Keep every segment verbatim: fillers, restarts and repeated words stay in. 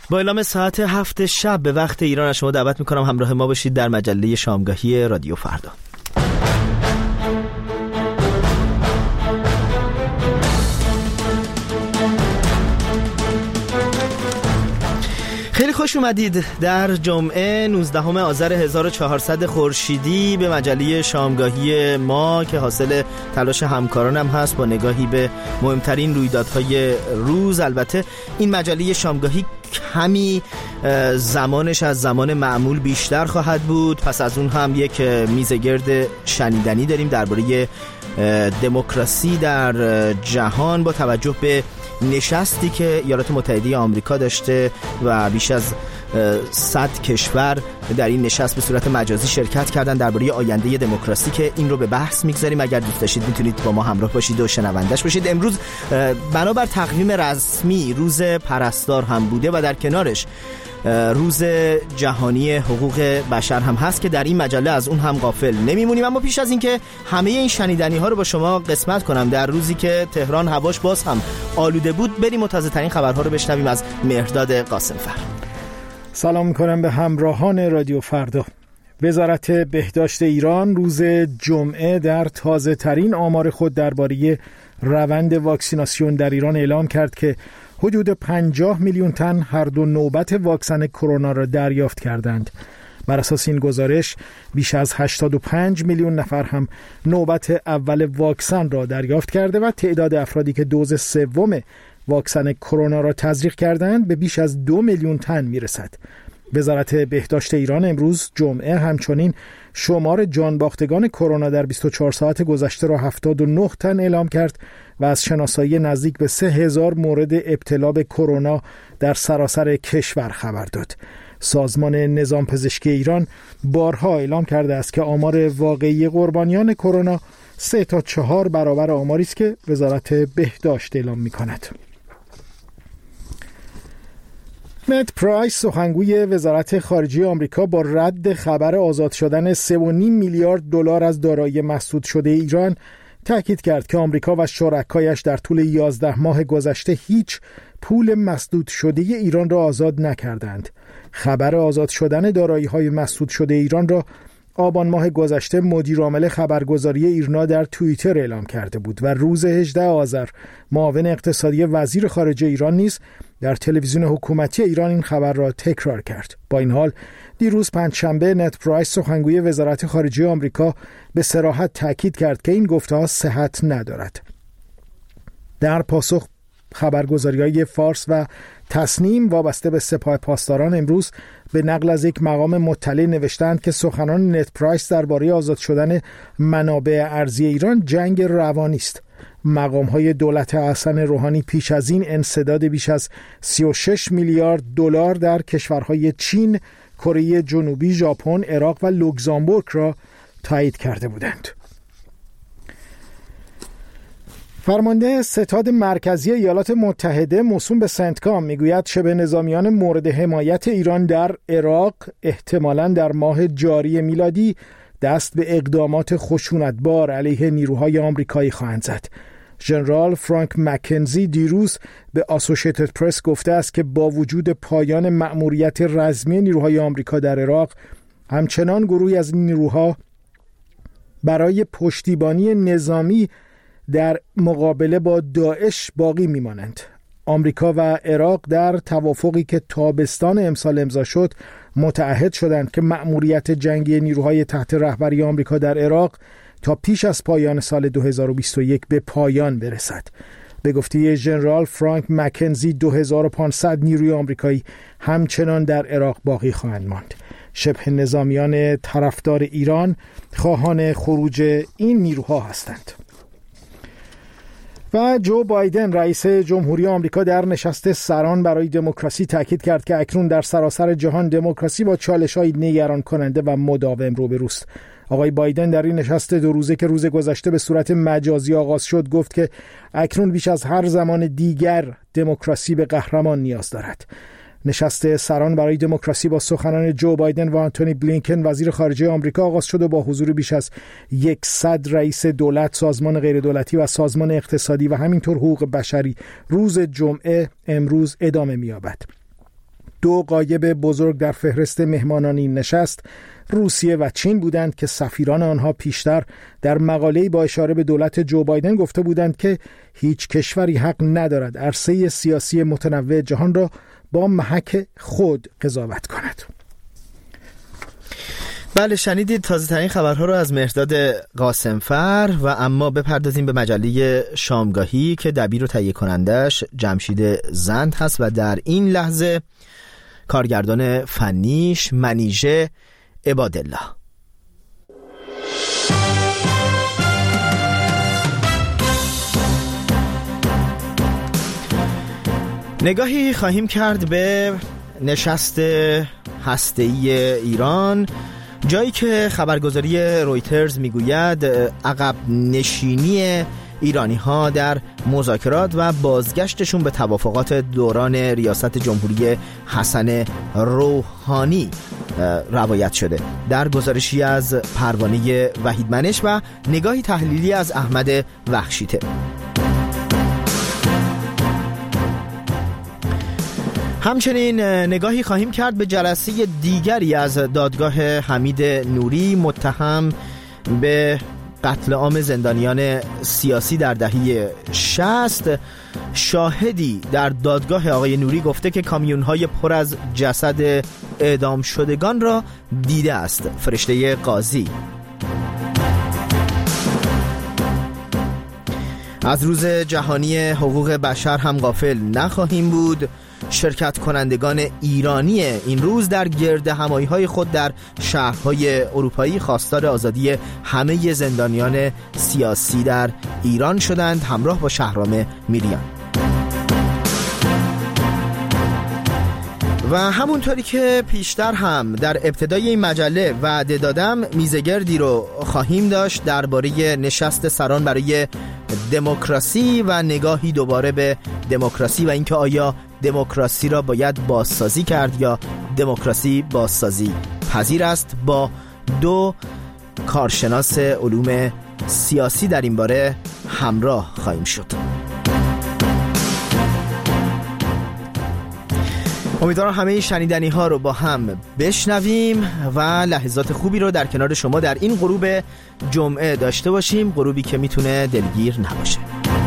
با اعلام ساعت هفت شب به وقت ایران از شما دعوت میکنم همراه ما باشید در مجله شامگاهی رادیو فردا. خیلی خوش اومدید در جمعه نوزدهم آذر هزار و چهارصد خورشیدی به مجله شامگاهی ما که حاصل تلاش همکارانم هست با نگاهی به مهمترین رویدادهای روز. البته این مجله شامگاهی کمی زمانش از زمان معمول بیشتر خواهد بود، پس از اون هم یک میزگرد شنیدنی داریم درباره دموکراسی در جهان با توجه به نشستی که ایالات متحده آمریکا داشته و بیش از صد کشور در این نشست به صورت مجازی شرکت کردن درباره آینده دموکراسی که این رو به بحث میگذاریم. اگر دوست داشتید میتونید با ما همراه باشید و شنوندش باشید. امروز بنابر تقویم رسمی روز پرستار هم بوده و در کنارش روز جهانی حقوق بشر هم هست که در این مجله از اون هم غافل نمیمونیم. اما پیش از این که همه این شنیدنی ها رو با شما قسمت کنم در روزی که تهران هواش باز هم آلوده بود، بریم و تازه ترین خبرها رو بشنویم از مهرداد قاسمفر. سلام میکنم به همراهان رادیو فردا. وزارت بهداشت ایران روز جمعه در تازه ترین آمار خود درباره روند واکسیناسیون در ایران اعلام کرد که حدود پنجاه میلیون تن هر دو نوبت واکسن کرونا را دریافت کردند. بر اساس این گزارش بیش از هشتاد و پنج میلیون نفر هم نوبت اول واکسن را دریافت کرده و تعداد افرادی که دوز سوم واکسن کرونا را تزریق کردند به بیش از دو میلیون تن میرسد. وزارت بهداشت ایران امروز جمعه همچنین شمار جانباختگان کرونا در بیست و چهار ساعت گذشته را هفتاد و نه تن اعلام کرد و از شناسایی نزدیک به سه هزار مورد ابتلا به کرونا در سراسر کشور خبر داد. سازمان نظام پزشکی ایران بارها اعلام کرده است که آمار واقعی قربانیان کرونا سه تا چهار برابر آماری است که وزارت بهداشت اعلام می‌کند. نت پرایس سخنگوی وزارت خارجه آمریکا با رد خبر آزاد شدن سه و نیم میلیارد دلار از دارایی مسدود شده ایران تاکید کرد که آمریکا و شرکایش در طول یازده ماه گذشته هیچ پول مسدود شده ایران را آزاد نکردند. خبر آزاد شدن دارایی‌های مسدود شده ایران را آبان ماه گذشته مدیر عامل خبرگزاری ایرنا در توییتر اعلام کرده بود و روز هجدهم آذر معاون اقتصادی وزیر خارجه ایران نیز در تلویزیون حکومتی ایران این خبر را تکرار کرد. با این حال دیروز پنجشنبه نت پرایس سخنگوی وزارت خارجه آمریکا به صراحت تاکید کرد که این گفته‌ها صحت ندارد. در پاسخ خبرگزاری‌های فارس و تصنیم وابسته به سپاه پاسداران امروز به نقل از یک مقام مطلع نوشتند که سخنان نت پرایس درباره آزاد شدن منابع ارزی ایران جنگ روانی است. مقام‌های دولت حسن روحانی پیش از این انسداد بیش از سی و شش میلیارد دلار در کشورهای چین، کره جنوبی، ژاپن، عراق و لوکزامبورگ را تایید کرده بودند. فرمانده ستاد مرکزی ایالات متحده موسوم به سنتکام میگوید شبه نظامیان مورد حمایت ایران در عراق احتمالاً در ماه جاری میلادی دست به اقدامات خشونتبار علیه نیروهای آمریکایی خواهند زد. ژنرال فرانک مکنزی دیروز به آسوشیتد پرس گفته است که با وجود پایان مأموریت رزمی نیروهای آمریکا در عراق، همچنان گروهی از نیروها برای پشتیبانی نظامی در مقابله با داعش باقی میمانند. آمریکا و عراق در توافقی که تابستان امسال امضا شد متعهد شدند که مأموریت جنگی نیروهای تحت رهبری آمریکا در عراق تا پیش از پایان سال دو هزار و بیست و یک به پایان برسد. به گفته ژنرال فرانک مکنزی دو هزار و پانصد نیروی آمریکایی همچنان در عراق باقی خواهند ماند. شبه نظامیان طرفدار ایران خواهان خروج این نیروها هستند. و جو بایدن رئیس جمهوری آمریکا در نشست سران برای دموکراسی تاکید کرد که اکنون در سراسر جهان دموکراسی با چالش‌های نگران کننده و مداوم روبروست. آقای بایدن در این نشست دو روزه که روز گذشته به صورت مجازی آغاز شد گفت که اکنون بیش از هر زمان دیگر دموکراسی به قهرمان نیاز دارد. نشست سران برای دموکراسی با سخنان جو بایدن و آنتونی بلینکن وزیر خارجه آمریکا آغاز شد و با حضور بیش از صد رئیس دولت، سازمان غیردولتی و سازمان اقتصادی و همینطور حقوق بشری روز جمعه امروز ادامه می‌یابد. دو غایب بزرگ در فهرست مهمانان این نشست روسیه و چین بودند که سفیران آنها پیشتر در مقاله‌ای با اشاره به دولت جو بایدن گفته بودند که هیچ کشوری حق ندارد عرصه سیاسی متنوع جهان را با محک خود قضاوت کند. بله، شنیدید تازه ترین خبرها رو از مهرداد قاسمفر. و اما بپردازیم به مجله شامگاهی که دبیر و تهیه کنندش جمشید زند هست و در این لحظه کارگردان فنیش منیژه عبادالله. نگاهی خواهیم کرد به نشست هسته‌ای ایران، جایی که خبرگزاری رویترز میگوید عقب نشینی ایرانی ها در مذاکرات و بازگشتشون به توافقات دوران ریاست جمهوری حسن روحانی روایت شده. در گزارشی از پروانه وحیدمنش و نگاهی تحلیلی از احمد وخشیته. همچنین نگاهی خواهیم کرد به جلسه دیگری از دادگاه حمید نوری، متهم به قتل عام زندانیان سیاسی در دهه شصت. شاهدی در دادگاه آقای نوری گفته که کامیون‌های پر از جسد اعدام شدگان را دیده است. فرشته قاضی. از روز جهانی حقوق بشر هم غافل نخواهیم بود. شرکت کنندگان ایرانی این روز در گرد همایی‌های خود در شهرهای اروپایی خواستار آزادی همه زندانیان سیاسی در ایران شدند، همراه با شهرام میریان. و همونطوری که پیشتر هم در ابتدای این مجله وعده دادم، میزگردی رو خواهیم داشت درباره نشست سران برای دموکراسی و نگاهی دوباره به دموکراسی و اینکه آیا دموکراسی را باید بازسازی کرد یا دموکراسی بازسازی پذیر است. با دو کارشناس علوم سیاسی در این باره همراه خواهیم شد. امیدوارم همه شنیدنی ها رو با هم بشنویم و لحظات خوبی رو در کنار شما در این غروب جمعه داشته باشیم، غروبی که میتونه دلگیر نباشه.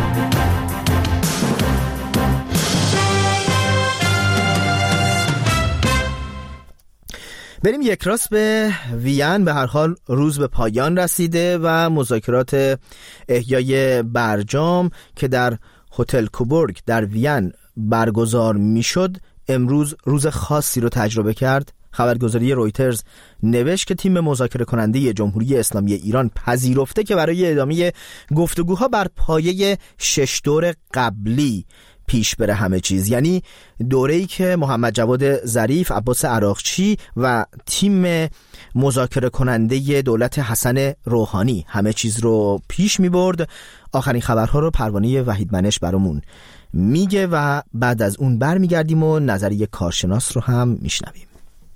بریم یک راست به وین. به هر حال روز به پایان رسیده و مذاکرات احیای برجام که در هتل کوبورگ در وین برگزار میشد امروز روز خاصی رو تجربه کرد. خبرگزاری رویترز نوشت که تیم مذاکره کننده جمهوری اسلامی ایران پذیرفته که برای ادامه گفتگوها بر پایه شش دور قبلی پیش بره همه چیز، یعنی دوره‌ای که محمد جواد ظریف، عباس عراقچی و تیم مذاکره کننده دولت حسن روحانی همه چیز رو پیش می برد. آخرین خبرها رو پروانه وحیدمنش برامون میگه و بعد از اون برمیگردیم و نظریه کارشناس رو هم میشنویم.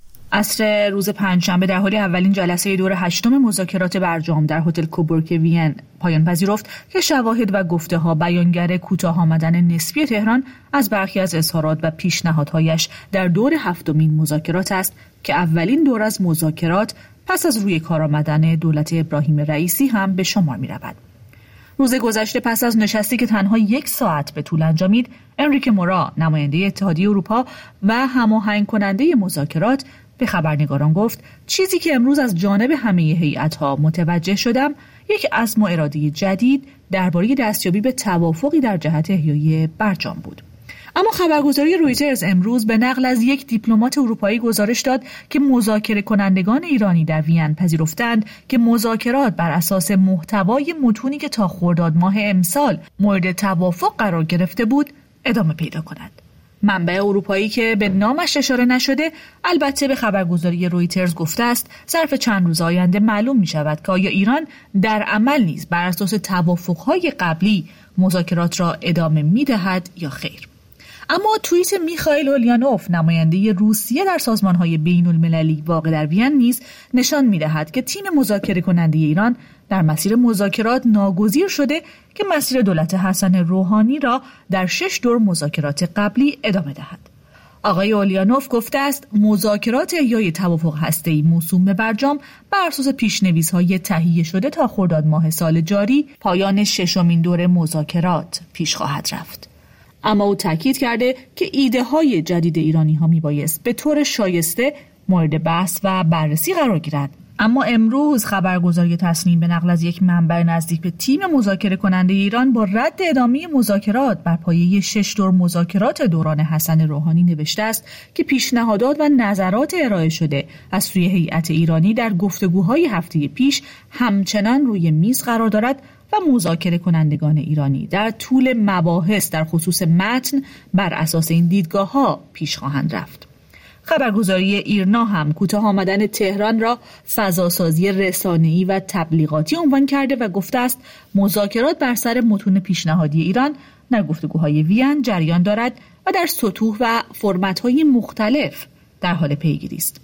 عصر روز پنجشنبه در حال اولین جلسه دور هشتم مذاکرات برجام در هتل کوبورگ وین پایان پذیرفت که شواهد و گفته‌ها بیانگر کوتاه آمدن نسبی تهران از برخی از اظهارات و پیشنهادهایش در دور هفتمین مذاکرات است که اولین دور از مذاکرات پس از روی کار آمدن دولت ابراهیم رئیسی هم به شمار می‌رود. روز گذشته پس از نشستی که تنها یک ساعت به طول انجامید، انریک مورا نماینده اتحادیه اروپا و هماهنگ کننده مذاکرات به خبرنگاران گفت چیزی که امروز از جانب همه هیئت‌ها متوجه شدم یک عزم و اراده جدید درباره دستیابی به توافقی در جهت احیای برجام بود. اما خبرگزاری رویترز امروز به نقل از یک دیپلمات اروپایی گزارش داد که مذاکره کنندگان ایرانی در وین پذیرفتند که مذاکرات بر اساس محتوای متونی که تا خرداد ماه امسال مورد توافق قرار گرفته بود ادامه پیدا کند. منبع اروپایی که به نامش اشاره نشده البته به خبرگزاری رویترز گفته است ظرف چند روز آینده معلوم می شود که آیا ایران در عمل نیز بر اساس توافقهای قبلی مذاکرات را ادامه می دهد یا خیر. اما توییت میخائیل اولیانوف نماینده روسیه در سازمان‌های بین‌المللی واقع در وین نیز نشان می‌دهد که تیم مذاکره کننده ایران در مسیر مذاکرات ناگزیر شده که مسیر دولت حسن روحانی را در شش دور مذاکرات قبلی ادامه دهد. آقای اولیانوف گفته است مذاکرات احیای توافق هسته‌ای موسوم به برجام بر اساس پیش‌نویس‌های تهیه شده تا خرداد ماه سال جاری پایان ششمین دور مذاکرات پیش خواهد رفت. اما او تاکید کرده که ایده‌های جدید ایرانی‌ها میبایست به طور شایسته مورد بحث و بررسی قرار گیرد. اما امروز خبرگزاری تصنیم به نقل از یک منبع نزدیک به تیم مذاکره کننده ایران با رد ادامه مذاکرات بر پایه شش دور مذاکرات دوران حسن روحانی نوشته است که پیشنهادات و نظرات ارائه شده از سوی هیئت ایرانی در گفتگوهای هفته پیش همچنان روی میز قرار دارد و مذاکره کنندگان ایرانی در طول مباحث در خصوص متن بر اساس این دیدگاه‌ها پیش خواهند رفت. خبرگزاری ایرنا هم کوتاه آمدن تهران را فضاسازی رسانه‌ای و تبلیغاتی عنوان کرده و گفته است مذاکرات بر سر متون پیشنهادی ایران در گفتگوهای وین جریان دارد و در سطوح و فرمت‌های مختلف در حال پیگیری است.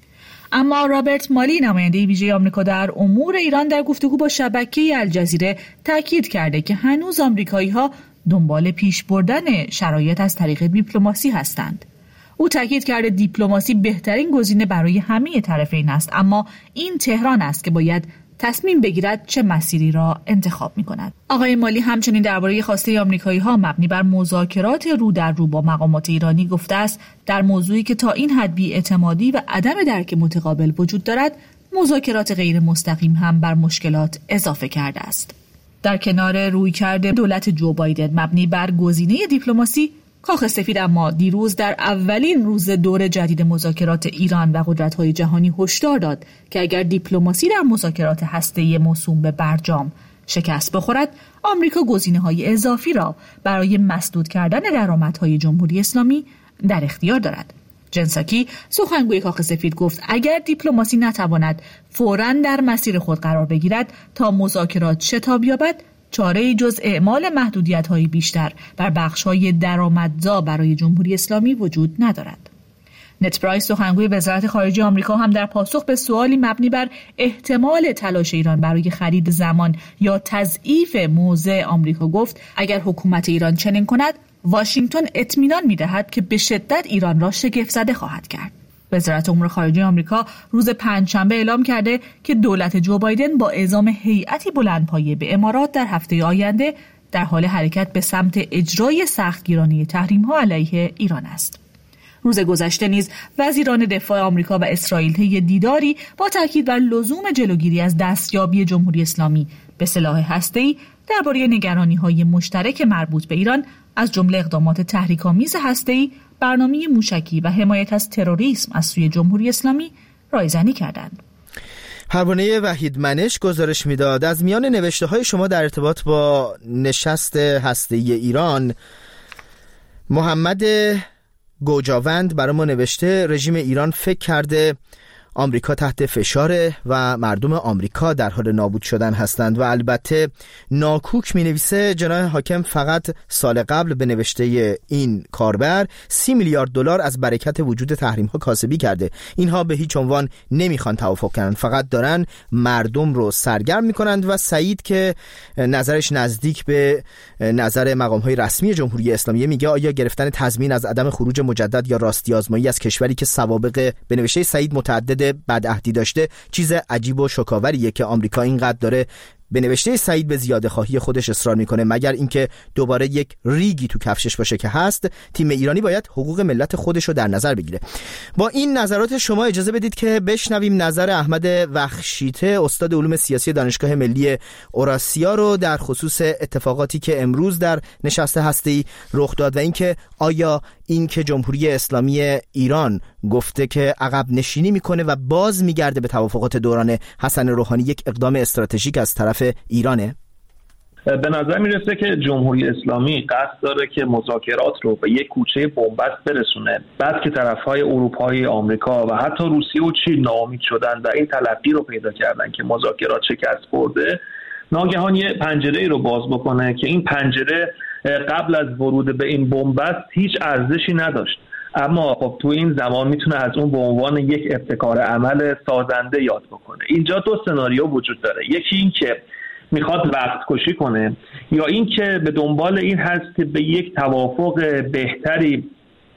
اما رابرت مالی نماینده ویژه آمریکا در امور ایران در گفتگو با شبکه الجزیره تاکید کرده که هنوز آمریکایی‌ها دنبال پیش بردن شرایط از طریق دیپلماسی هستند. او تاکید کرده دیپلماسی بهترین گزینه برای همه طرفین است، اما این تهران است که باید تصمیم بگیرد چه مسیری را انتخاب می‌کند. آقای مالی همچنین درباره خواسته آمریکایی‌ها مبنی بر مذاکرات رو در رو با مقامات ایرانی گفته است در موضوعی که تا این حد بی‌اعتمادی و عدم درک متقابل وجود دارد، مذاکرات غیر مستقیم هم بر مشکلات اضافه کرده است. در کنار رویکرد دولت جو بایدن مبنی بر گزینه دیپلماسی، کاخ سفید اما دیروز در اولین روز دور جدید مذاکرات ایران و قدرت‌های جهانی هشدار داد که اگر دیپلماسی در مذاکرات هسته‌ای موسوم به برجام شکست بخورد، آمریکا گزینه‌های اضافی را برای مسدود کردن درآمدهای جمهوری اسلامی در اختیار دارد. جن ساکی سخنگوی کاخ سفید گفت اگر دیپلماسی نتواند فوراً در مسیر خود قرار بگیرد تا مذاکرات شتاب یابد، چاره‌ای جز اعمال محدودیت‌های بیشتر بر بخش‌های درآمدزا برای جمهوری اسلامی وجود ندارد. نت پرایس سخنگوی وزارت خارجه آمریکا هم در پاسخ به سوالی مبنی بر احتمال تلاش ایران برای خرید زمان یا تضعیف موضع آمریکا گفت اگر حکومت ایران چنین کند، واشنگتن اطمینان می‌دهد که به شدت ایران را شگفت‌زده خواهد کرد. وزارت امور خارجه آمریکا روز پنجشنبه اعلام کرده که دولت جو بایدن با اعزام هیئتی بلندپایه به امارات در هفته آینده در حال حرکت به سمت اجرای سختگیرانه تحریم‌ها علیه ایران است. روز گذشته نیز وزیران دفاع آمریکا و اسرائیل طی دیداری با تاکید بر لزوم جلوگیری از دستیابی جمهوری اسلامی به سلاح هسته‌ای درباره نگرانی‌های مشترک مربوط به ایران از جمله اقدامات تحریک‌آمیز هسته‌ای، برنامه موشکی و حمایت از تروریسم از سوی جمهوری اسلامی رایزنی کردند. پروانه وحید منش گزارش میداد از میان نوشته‌های شما در ارتباط با نشست هسته‌ای ایران، محمد گوجاوند برای ما نوشته رژیم ایران فکر کرده آمریکا تحت فشاره و مردم آمریکا در حال نابود شدن هستند و البته ناکوک می نویسه جناح حاکم فقط سال قبل به نوشته این کاربر سی میلیارد دلار از برکت وجود تحریم ها کاسبی کرده. اینها به هیچ عنوان نمیخوان توافق کنن، فقط دارن مردم رو سرگرم میکنند. و سعید که نظرش نزدیک به نظر مقام های رسمی جمهوری اسلامی میگه آیا گرفتن تضمین از عدم خروج مجدد یا راستی آزمایی از کشوری که سوابق به نوشته سعید متعدد بدعهدی داشته چیز عجیب و شوکاوریه که آمریکا اینقدر داره به نوشته سعید به زیاده خواهی خودش اصرار میکنه، مگر اینکه دوباره یک ریگی تو کفشش باشه که هست. تیم ایرانی باید حقوق ملت خودش رو در نظر بگیره. با این نظرات شما اجازه بدید که بشنویم نظر احمد وخشیته استاد علوم سیاسی دانشگاه ملی اوراسیا رو در خصوص اتفاقاتی که امروز در نشست هسته‌ای رخ داد و اینکه آیا این که جمهوری اسلامی ایران گفته که عقب نشینی میکنه و باز میگرده به توافقات دوران حسن روحانی یک اقدام استراتژیک از طرف ایرانه؟ به نظر میرسه که جمهوری اسلامی قصد داره که مذاکرات رو به یک کوچه بنبست برسونه، بعد که طرفهای اروپایی، آمریکا و حتی روسیه و چین ناامید شدن و این تلقی رو پیدا کردن که مذاکرات شکست خورده، ناگهان یه پنجره‌ای رو باز بکنه که این پنجره قبل از ورود به این بنبست هیچ ارزشی نداشت، اما خب تو این زمان میتونه از اون به عنوان یک ابتکار عمل سازنده یاد بکنه. اینجا دو سناریو وجود داره، یکی این که میخواد وقت کشی کنه یا این که به دنبال این هست که به یک توافق بهتری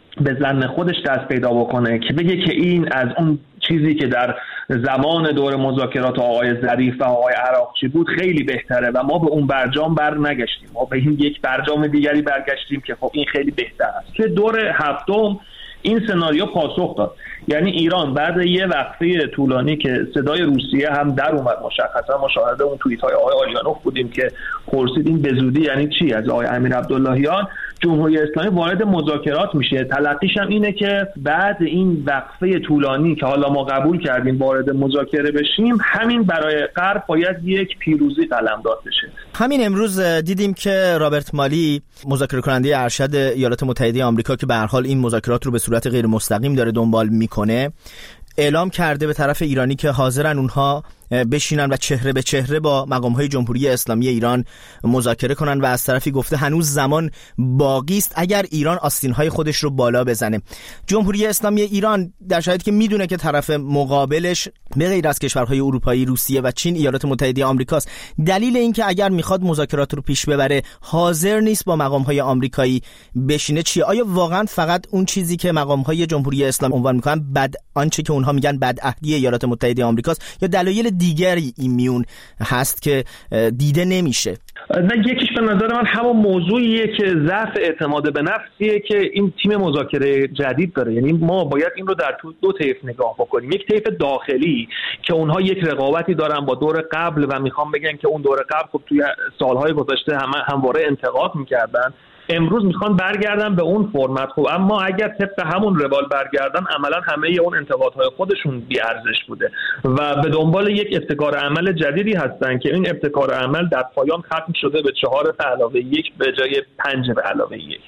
به ظن خودش دست پیدا بکنه که بگه که این از اون چیزی که در زمان دور مذاکرات آقای ظریف و آقای عراقچی بود خیلی بهتره و ما به اون برجام بر نگشتیم، ما به این یک برجام دیگری برگشتیم که خب این خیلی بهتر است. که دور هفتم این سناریو پاسخ داد، یعنی ایران بعد یه وقفه طولانی که صدای روسیه هم در اومد، مشخصا ما شاهد اون توییت های آقای آلیانوف بودیم که پرسید این به زودی یعنی چی از آقای امیر عبداللهیان، جمهوری اسلامی وارد مذاکرات میشه. تلقیش هم اینه که بعد این وقفه طولانی که حالا ما قبول کردیم وارد مذاکره بشیم، همین برای غرب باید یک پیروزی قلمداد بشه. همین امروز دیدیم که رابرت مالی مذاکره کننده ارشد ایالات متحده آمریکا که به هر حال این مذاکرات رو به صورت غیر مستقیم داره دنبال میکنه، اعلام کرده به طرف ایرانی که حاضرن اونها بشینن و چهره به چهره با مقام‌های جمهوری اسلامی ایران مذاکره کنن و از طرفی گفته هنوز زمان باقی است اگر ایران آستین‌های خودش رو بالا بزنه. جمهوری اسلامی ایران در شرایطی که میدونه که طرف مقابلش به غیر از کشورهای اروپایی، روسیه و چین ایالات متحده آمریکاست، دلیل این که اگر میخواد مذاکرات رو پیش ببره حاضر نیست با مقام‌های آمریکایی بشینه چیه؟ آیا واقعا فقط اون چیزی که مقام‌های جمهوری اسلامی عنوان میکنن بد آنچه که اونها میگن بدعهدی ایالات متحده آمریکاست، یا دلایل دیگری این میون هست که دیده نمیشه؟ نه، یکیش به نظر من همون موضوعیه که ضعف اعتماد به نفسیه که این تیم مذاکره جدید داره. یعنی ما باید این رو در دو طیف نگاه بکنیم. یک طیف داخلی که اونها یک رقابتی دارن با دور قبل و میخوام بگن که اون دور قبل خب توی سالهای گذشته همه همواره انتقاد میکردن، امروز میخوان برگردن به اون فرمت. خب اما اگر طبق همون روال برگردن، عملا همه اون انتقادهای خودشون بی ارزش بوده و به دنبال یک ابتکار عمل جدیدی هستن که این ابتکار عمل در پایان ختم شده به چهار به علاوه یک به جای پنج به علاوه یک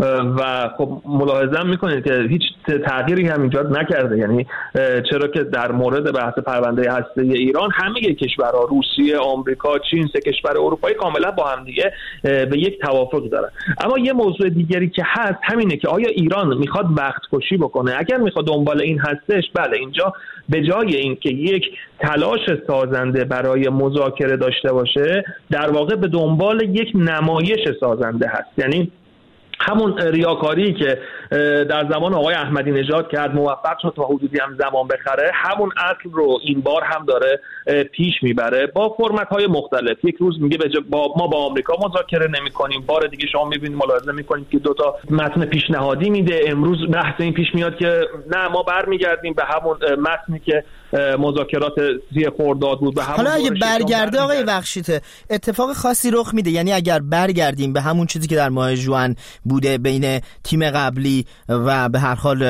و خب ملاحظه میکنید که هیچ تغییری هم ایجاد نکرده. یعنی چرا که در مورد بحث پرونده هسته‌ای ایران همه کشورها، روسیه، آمریکا، چین، سه کشور اروپایی کاملا با هم دیگه به یک توافق دارن. اما یه موضوع دیگری که هست همینه که آیا ایران میخواد وقت کشی بکنه؟ اگر میخواد دنبال این هستش، بله، اینجا به جای اینکه یک تلاش سازنده برای مذاکره داشته باشه، در واقع به دنبال یک نمایش سازنده هست. یعنی همون ریاکاری که در زمان آقای احمدی نژاد کرد، موفق شد تا حدودی هم زمان بخره، همون اصل رو این بار هم داره پیش میبره با فرمت‌های مختلف. یک روز میگه با ما با آمریکا مذاکره نمی‌کنیم، بار دیگه شما می‌بینید ملاحظه می‌کنید که دو تا متن پیشنهادی میده. امروز بحث این پیش میاد که نه، ما برمیگردیم به همون متنی که مذاکرات سی خرداد بود. به همون حالا اگه برگرده آقای بخشیته اتفاق خاصی رخ میده؟ یعنی اگر برگردیم به همون چیزی که در ماه ژوئن بوده بین تیم قبلی و به هر حال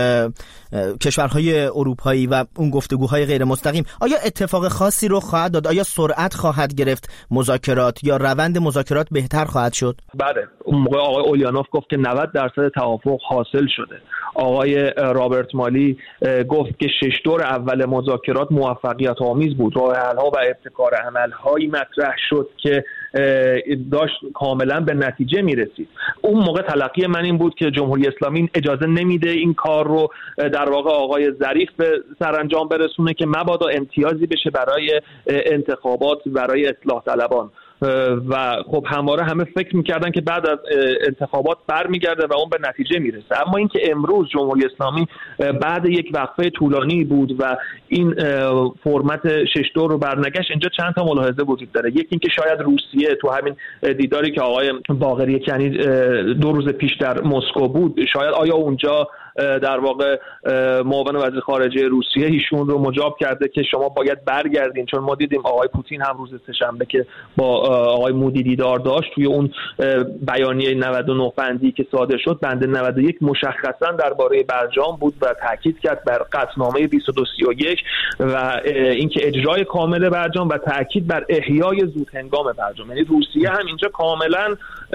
کشورهای اروپایی و اون گفتگوهای غیر مستقیم، آیا اتفاق خاصی رخ خواهد داد؟ آیا سرعت خواهد گرفت مذاکرات یا روند مذاکرات بهتر خواهد شد؟ بله، اون موقع آقای اولیانوف گفت که نود درصد توافق حاصل شده. آقای رابرت مالی گفت که شش دور اول مذاکرات موفقیت آمیز بود، راه حل‌ها و ابتکار عمل‌هایی مطرح شد که داشت کاملا به نتیجه میرسید. اون موقع تلقی من این بود که جمهوری اسلامی اجازه نمیده این کار رو در واقع آقای ظریف به سرانجام برسونه که مبادا امتیازی بشه برای انتخابات، برای اصلاح طلبان. و خب همواره همه فکر میکردن که بعد از انتخابات برمیگرده و اون به نتیجه میرسه. اما اینکه امروز جمهوری اسلامی بعد یک وقفه طولانی بود و این فرمت شش دور رو برنگشت، اینجا چند تا ملاحظه وجود داره. یکی اینکه شاید روسیه تو همین دیداری که آقای باقری کنی دو روز پیش در مسکو بود، شاید آیا اونجا در واقع معاون وزیر خارجه روسیه ایشون رو مجاب کرده که شما باید برگردین، چون ما دیدیم آقای پوتین هم روز سه‌شنبه که با آقای مودی دیدار داشت، توی اون بیانیه نود و نه بندی که صادر شد، بند نود و یک مشخصا درباره برجام بود و تاکید کرد بر قطعنامه بیست و دو سی و یک و اینکه اجرای کامل برجام و تاکید بر احیای زودهنگام برجام. یعنی روسیه هم اینجا کاملا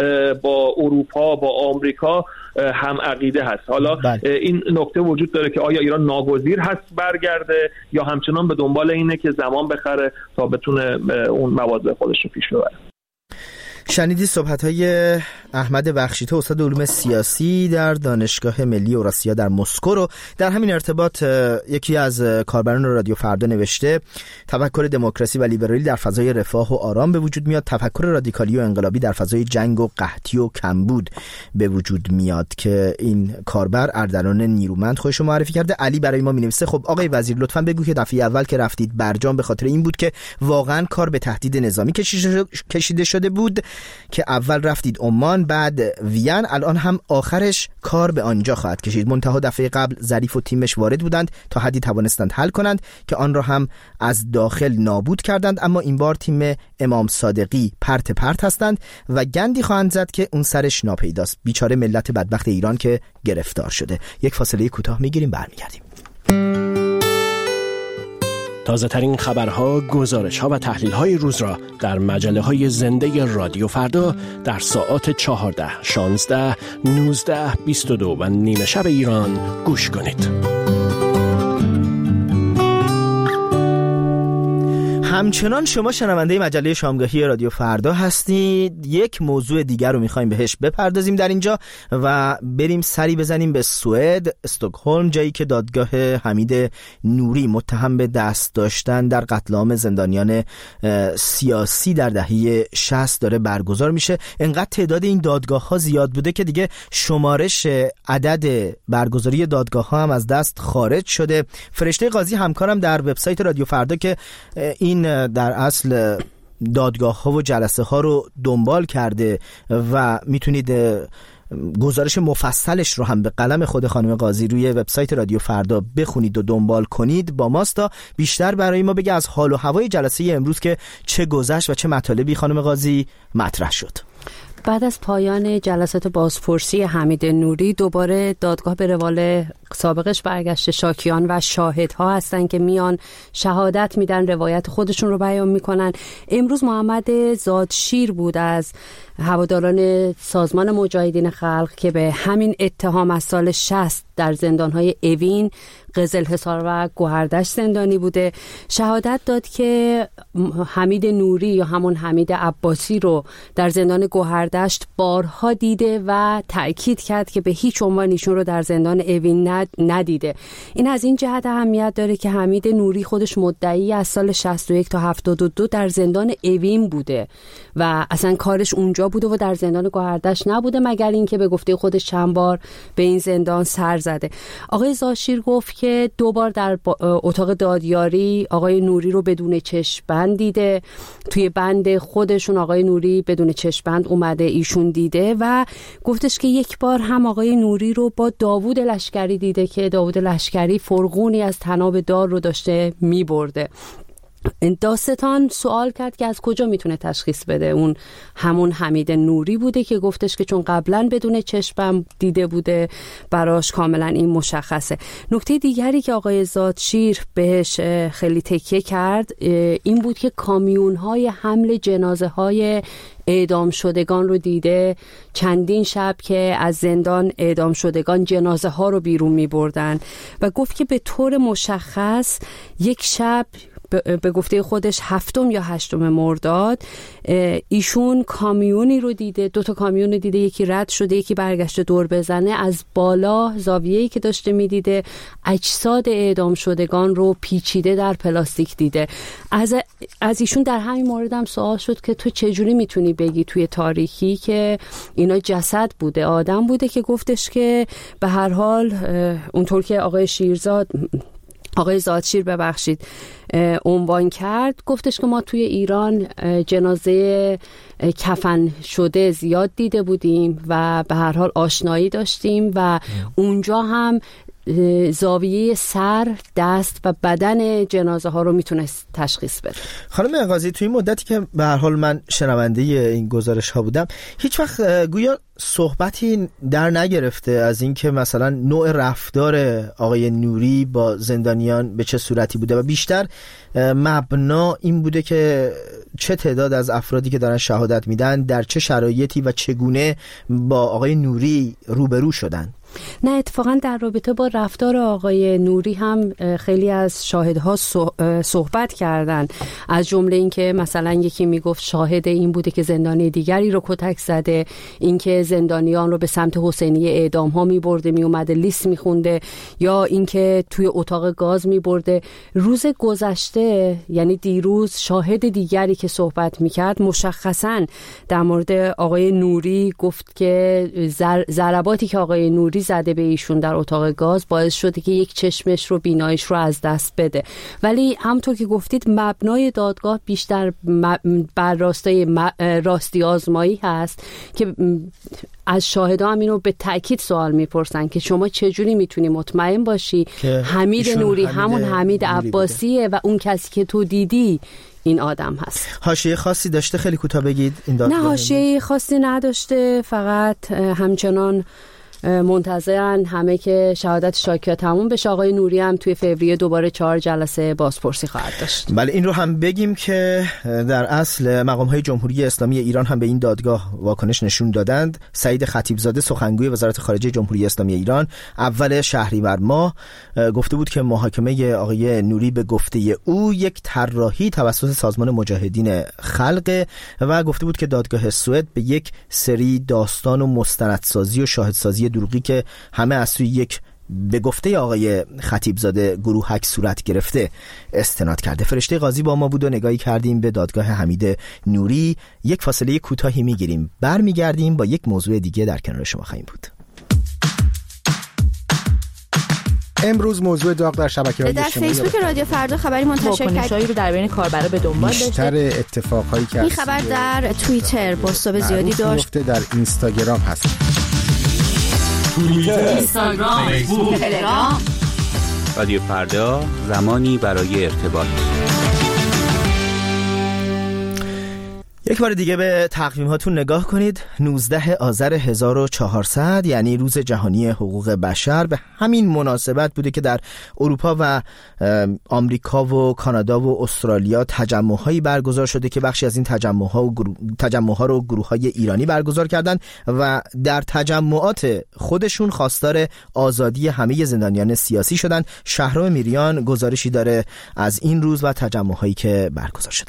با اروپا، با آمریکا هم عقیده هست. حالا بله. این نکته وجود داره که آیا ایران ناگزیر هست برگرده یا همچنان به دنبال اینه که زمان بخره تا بتونه اون مواضع خودش رو پیش ببره. شنیدی صحبت‌های احمد بخشیته استاد علوم سیاسی در دانشگاه ملی اوراسیا در مسکو رو. در همین ارتباط یکی از کاربران رادیو فردا نوشته تفکر دموکراسی و لیبرالی در فضای رفاه و آرام به وجود میاد، تفکر رادیکالی و انقلابی در فضای جنگ و قحطی و کمبود به وجود میاد، که این کاربر اردلان نیرومند خودش رو معرفی کرده. علی برای ما می‌نویسه خب آقای وزیر لطفاً بگو که دفعه اول که رفتید برجام به خاطر این بود که واقعاً کار به تهدید نظامی کشیده شده بود که اول رفتید عمان بعد وین، الان هم آخرش کار به آنجا خواهد کشید. منتها دفعه قبل ظریف و تیمش وارد بودند، تا حدی توانستند حل کنند که آن را هم از داخل نابود کردند، اما این بار تیم امام صادقی پرت پرت هستند و گندی خواهند زد که اون سرش ناپیداست. بیچاره ملت بدبخت ایران که گرفتار شده. یک فاصله کوتاه میگیریم، برمیگردیم. تازه ترین خبرها، گزارش‌ها و تحلیل‌های روز را در مجله‌های زنده رادیو فردا در ساعات چهارده، شانزده، نوزده، بیست و دو و نیمه شب ایران گوش کنید. همچنان شما شنونده مجله شامگاهی رادیو فردا هستید. یک موضوع دیگر رو میخوایم بهش بپردازیم در اینجا و بریم سری بزنیم به سوئد، استکهلم، جایی که دادگاه حمید نوری متهم به دست داشتن در قتل عام زندانیان سیاسی در دهه شصت داره برگزار میشه. انقدر تعداد این دادگاه ها زیاد بوده که دیگه شمارش عدد برگزاری دادگاه ها هم از دست خارج شده. فرشته قاضی همکارم در وبسایت رادیو فردا که این در اصل دادگاه ها و جلسه ها رو دنبال کرده و میتونید گزارش مفصلش رو هم به قلم خود خانم قاضی روی وبسایت رادیو فردا بخونید و دنبال کنید. با ماست تا بیشتر برای ما بگه از حال و هوای جلسه امروز که چه گذشت و چه مطالبی خانم قاضی مطرح شد. بعد از پایان جلسات بازپرسی حمید نوری دوباره دادگاه به روال سابقش برگشته. شاکیان و شاهدها هستن که میان شهادت میدن، روایت خودشون رو بیان میکنن. امروز محمد زادشیر بود از هواداران سازمان مجاهدین خلق که به همین اتهام از سال شصت در زندانهای اوین، قزلحصار و گوهردشت زندانی بوده. شهادت داد که حمید نوری یا همون حمید عباسی رو در زندان گوهردشت بارها دیده و تأکید کرد که به هیچ عنوان ایشون رو در زندان اوین ندیده. این از این جهت اهمیت داره که حمید نوری خودش مدعی از سال شصت و یک تا هفتاد و دو در زندان اوین بوده و اصلا کارش اونجا بوده و در زندان گوهردشت نبوده، مگر اینکه به گفته خودش چند بار به این زندان سر زده. آقای زادشیر گفت که دو بار در اتاق دادیاری آقای نوری رو بدون چشم بند دیده. توی بند خودشون آقای نوری بدون چشم بند اومده، ایشون دیده و گفتش که یک بار هم آقای نوری رو با داوود لشکری دیده که داوود لشکری فرغونی از طناب دار رو داشته میبرده. داستان سوال کرد که از کجا میتونه تشخیص بده اون همون حمید نوری بوده که گفتش که چون قبلا بدون چشمم دیده بوده براش کاملا این مشخصه. نکته دیگری که آقای زادشیر بهش خیلی تکیه کرد این بود که کامیون های حمل جنازه های اعدام شدگان رو دیده. چندین شب که از زندان اعدام شدگان جنازه ها رو بیرون می بردن و گفت که به طور مشخص یک شب به گفته خودش هفتم یا هشتم مرداد ایشون کامیونی رو دیده، دو تا کامیون رو دیده، یکی رد شده یکی برگشته دور بزنه. از بالا زاویه‌ای که داشته میدیده اجساد اعدام شدگان رو پیچیده در پلاستیک دیده. از از ایشون در همین مورد هم سوال شد که تو چجوری میتونی بگی توی تاریخی که اینا جسد بوده، آدم بوده، که گفتش که به هر حال اونطور که آقای شیرزاد آقای زادشیر ببخشید عنوان کرد، گفتش که ما توی ایران جنازه کفن شده زیاد دیده بودیم و به هر حال آشنایی داشتیم و اونجا هم زاویه سر، دست و بدن جنازه ها رو میتونست تشخیص بده. خانم قاضی، توی این مدتی که به هر حال من شنونده این گزارش ها بودم هیچ وقت گویا صحبتی در نگرفته از این که مثلا نوع رفتار آقای نوری با زندانیان به چه صورتی بوده و بیشتر مبنا این بوده که چه تعداد از افرادی که دارن شهادت میدن در چه شرایطی و چگونه با آقای نوری روبرو شدن. نه، اتفاقا در رابطه با رفتار آقای نوری هم خیلی از شاهدها صحبت کردن، از جمله این که مثلا یکی میگفت شاهد این بوده که زندانی دیگری رو کتک زده، این که زندانیان رو به سمت حسینیه اعدام ها میبرده، میومده لیست میخونده، یا این که توی اتاق گاز میبرده. روز گذشته یعنی دیروز شاهد دیگری که صحبت میکرد مشخصا در مورد آقای نوری گفت که ضرباتی که آقای نوری زده به ایشون در اتاق گاز باعث شده که یک چشمش رو، بینایش رو از دست بده. ولی همونطور که گفتید مبنای دادگاه بیشتر بر راستای راستی آزمایی هست که از شاهدا هم اینو به تأکید سوال میپرسن که شما چجوری میتونی مطمئن باشی حمید نوری حمید همون حمید عباسیه و اون کسی که تو دیدی این آدم هست. حاشیه خاصی داشته؟ خیلی کوتاه بگید این دادگاه. نه، حاشیه خاصی نداشته، فقط همچنان منتظرن همه که شهادت شاکیا تموم بشه. آقای نوری هم توی فوریه دوباره چهار جلسه بازپرسی خواهد داشت. بله، این رو هم بگیم که در اصل مقام‌های جمهوری اسلامی ایران هم به این دادگاه واکنش نشون دادند. سعید خطیبزاده سخنگوی وزارت خارجه جمهوری اسلامی ایران اول شهریور ماه گفته بود که محاکمه آقای نوری به گفته او یک طراحی توسط سازمان مجاهدین خلق و گفته بود که دادگاه سوئد به یک سری داستان و مستندسازی و شاهدسازی دروغی که همه از سوی یک به گفته آقای خطیبزاده گروهک صورت گرفته استناد کرده. فرشته قاضی با ما بود و نگاهی کردیم به دادگاه حمید نوری. یک فاصله کوتاهی میگیریم، برمیگردیم با یک موضوع دیگه در کنار شما خواهیم بود. امروز موضوع داغ در شبکه‌های اجتماعی در فیسبوک رادیو فردا خبری منتشر کرد رو در بین کاربرا به دنبال داشته. بیشتر اتفاقایی که این خبر در توییتر بازتاب زیادی داشت، در اینستاگرام هست. توییتر، اینستاگرام، فیسبوک، تلگرام. رادیو فردا، زمانی برای ارتباط. یک بار دیگه به تقویم هاتون نگاه کنید. نوزده آذر هزار و چهارصد یعنی روز جهانی حقوق بشر به همین مناسبت بوده که در اروپا و آمریکا و کانادا و استرالیا تجمع‌هایی برگزار شده که بخشی از این تجمع‌ها و گروه... تجمع‌ها رو گروه‌های ایرانی برگزار کردن و در تجمعات خودشون خواستار آزادی همه زندانیان سیاسی شدن. شهرام میریان گزارشی داره از این روز و تجمع‌هایی که برگزار شده.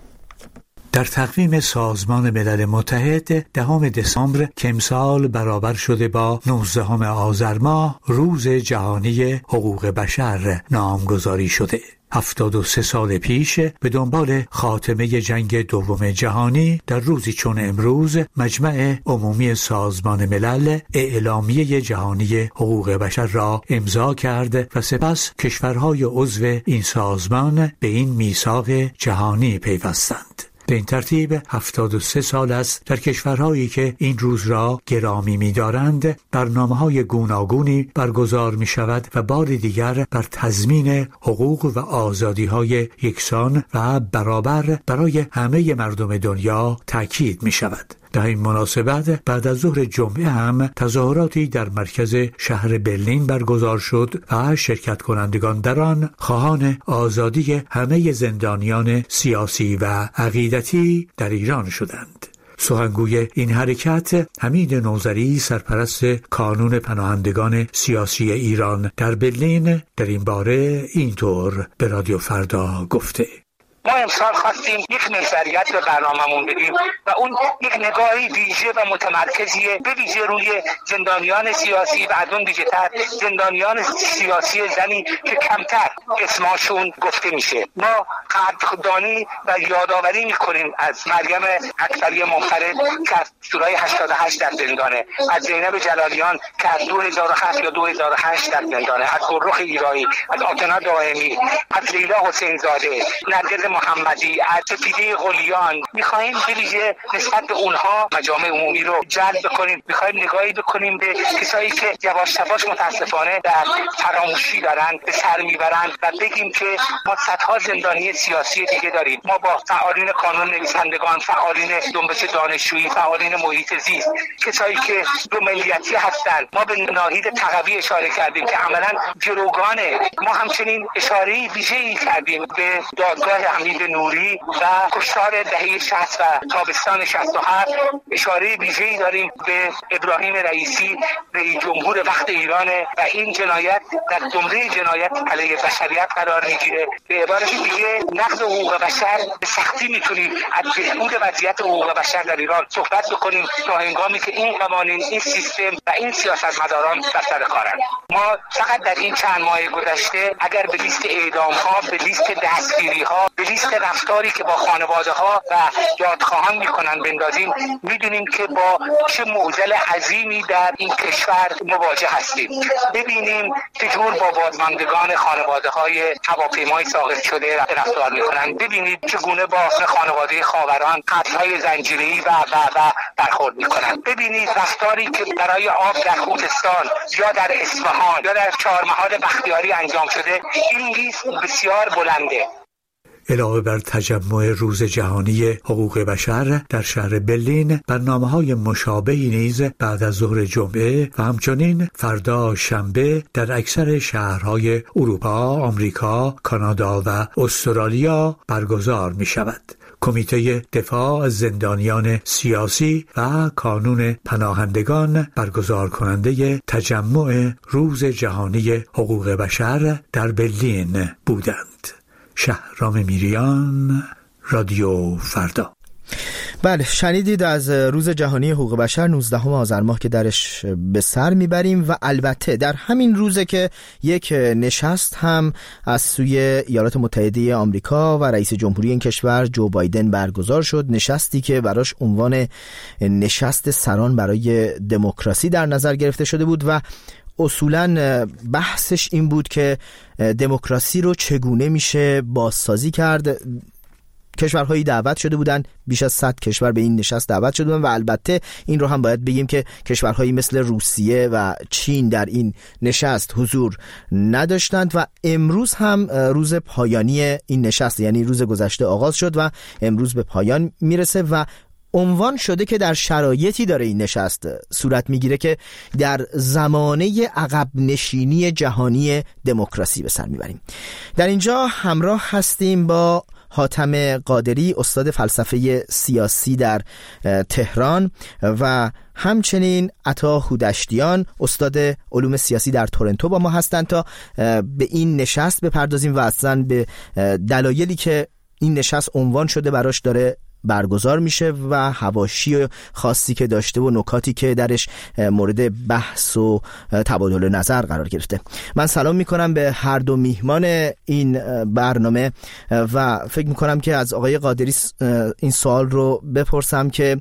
در تقویم سازمان ملل متحد دهم دسامبر که امسال برابر شده با نوزدهم آذر ماه روز جهانی حقوق بشر نامگذاری شده. هفتاد و سه سال پیش به دنبال خاتمه جنگ دوم جهانی در روزی چون امروز مجمع عمومی سازمان ملل اعلامیه جهانی حقوق بشر را امضا کرد و سپس کشورهای عضو این سازمان به این میثاق جهانی پیوستند. به این ترتیب هفتاد و سه سال است در کشورهایی که این روز را گرامی می‌دارند برنامه‌های گوناگونی برگزار می‌شود و بار دیگر بر تضمین حقوق و آزادی‌های یکسان و برابر برای همه مردم دنیا تاکید می‌شود. در این مناسبت بعد از ظهر جمعه هم تظاهراتی در مرکز شهر برلین برگزار شد و شرکت کنندگان در آن خواهان آزادی همه زندانیان سیاسی و عقیدتی در ایران شدند. سخنگوی این حرکت حمید نوذری سرپرست کانون پناهندگان سیاسی ایران در برلین در این باره اینطور به رادیو فردا گفته: ما امسال خواستیم یک محوریت به برنامه‌مون بدیم و اون یک نگاهی ویژه و متمرکزیه به ویژه روی زندانیان سیاسی و از اون ویژه‌تر زندانیان سیاسی زنی که کمتر اسمشون گفته میشه. ما قدردانی و یادآوری میکنیم از مریم اکبری منفرد که از سورای هشتاد و هشت در زندانه، از زینب جلالیان که از دو هزار و هفت یا دو هزار و هشت در زندانه، از فرخ ایرایی، از آتنا دائمی، از لیلا حسین زاده، نرگس محمدی، از سپیده غلیان. میخواهیم بلیجه نسبت به اونها مجامع عمومی رو جلب بکنیم، میخواهیم نگاهی بکنیم به کسایی که یواش یواش متاسفانه در فراموشی دارن به سر میبرن و بگیم که ما صدها زندانی سیاسی دیگه داریم. ما با فعالین کانون نویسندگان، فعالین جنبش دانشجویی، فعالین محیط زیست، کسایی که دو ملیتی هستند، ما به ناهید تقوی اشاره کردیم که عملاً گروگانه. ما همچنین اشاره ویژه‌ای کردیم به دادگاه حمید نوری و کشتار دهه شصت و تابستان شصت و هفت اشاره ویژه‌ای داریم به ابراهیم رئیسی رئیس جمهور وقت ایران و این جنایت در زمره جنایت علیه بشریت قرار میگیره. به عبارت دیگه نقض حقوق بشر به سختی میتونیم از بهبود وضعیت حقوق بشر در ایران صحبت بکنیم تا هنگامی که این قوانین، این سیستم و این سیاستمداران بر سر کارن. ما فقط در این چند ماه گذشته اگر به لیست اعدام ها، به لیست دستگیری ها، به لیست رفتاری که با خانواده ها و دادخواهان میکنن بندازیم، میدونیم که با چه معضل عظیمی در این کشور مواجه هستیم. ببینیم چطور با بازماندگان خانواده های هواپیمای ساقط شده رفتار میکنن. ببینید چگونه با خانواده خاوران قتل‌های زنجیره‌ای و و و برخورد میکنن. ببینید رفتاری که برای آب در خوزستان یا در اصفهان یا در چهارمحال بختیاری انجام شده، این لیست بسیار بلنده. علاوه بر تجمع روز جهانی حقوق بشر در شهر برلین، برنامه‌های مشابهی نیز بعد از ظهر جمعه و همچنین فردا شنبه در اکثر شهرهای اروپا، آمریکا، کانادا و استرالیا برگزار می‌شود. کمیته دفاع از زندانیان سیاسی و کانون پناهندگان برگزار کننده تجمع روز جهانی حقوق بشر در برلین بودند. شهرام میریان، رادیو فردا. بله، شنیدید از روز جهانی حقوق بشر نوزدهم آذر ماه که درش به سر میبریم و البته در همین روزه که یک نشست هم از سوی ایالات متحده آمریکا و رئیس جمهوری این کشور جو بایدن برگزار شد، نشستی که براش عنوان نشست سران برای دموکراسی در نظر گرفته شده بود و اصولاً بحثش این بود که دموکراسی رو چگونه میشه بازسازی کرد. کشورهایی دعوت شده بودن، بیش از صد کشور به این نشست دعوت شده بودن و البته این رو هم باید بگیم که کشورهایی مثل روسیه و چین در این نشست حضور نداشتند و امروز هم روز پایانی این نشست، یعنی روز گذشته آغاز شد و امروز به پایان میرسه و عنوان شده که در شرایطی داره این نشست صورت میگیره که در زمانه عقب نشینی جهانی دموکراسی به سر میبریم. در اینجا همراه هستیم با حاتم قادری، استاد فلسفه سیاسی در تهران و همچنین عطا هودشتیان، استاد علوم سیاسی در تورنتو با ما هستند تا به این نشست بپردازیم و اصلا به دلایلی که این نشست عنوان شده براش داره برگزار میشه و حواشی خاصی که داشته و نکاتی که درش مورد بحث و تبادل نظر قرار گرفته. من سلام میکنم به هر دو میهمان این برنامه و فکر میکنم که از آقای قادری این سوال رو بپرسم که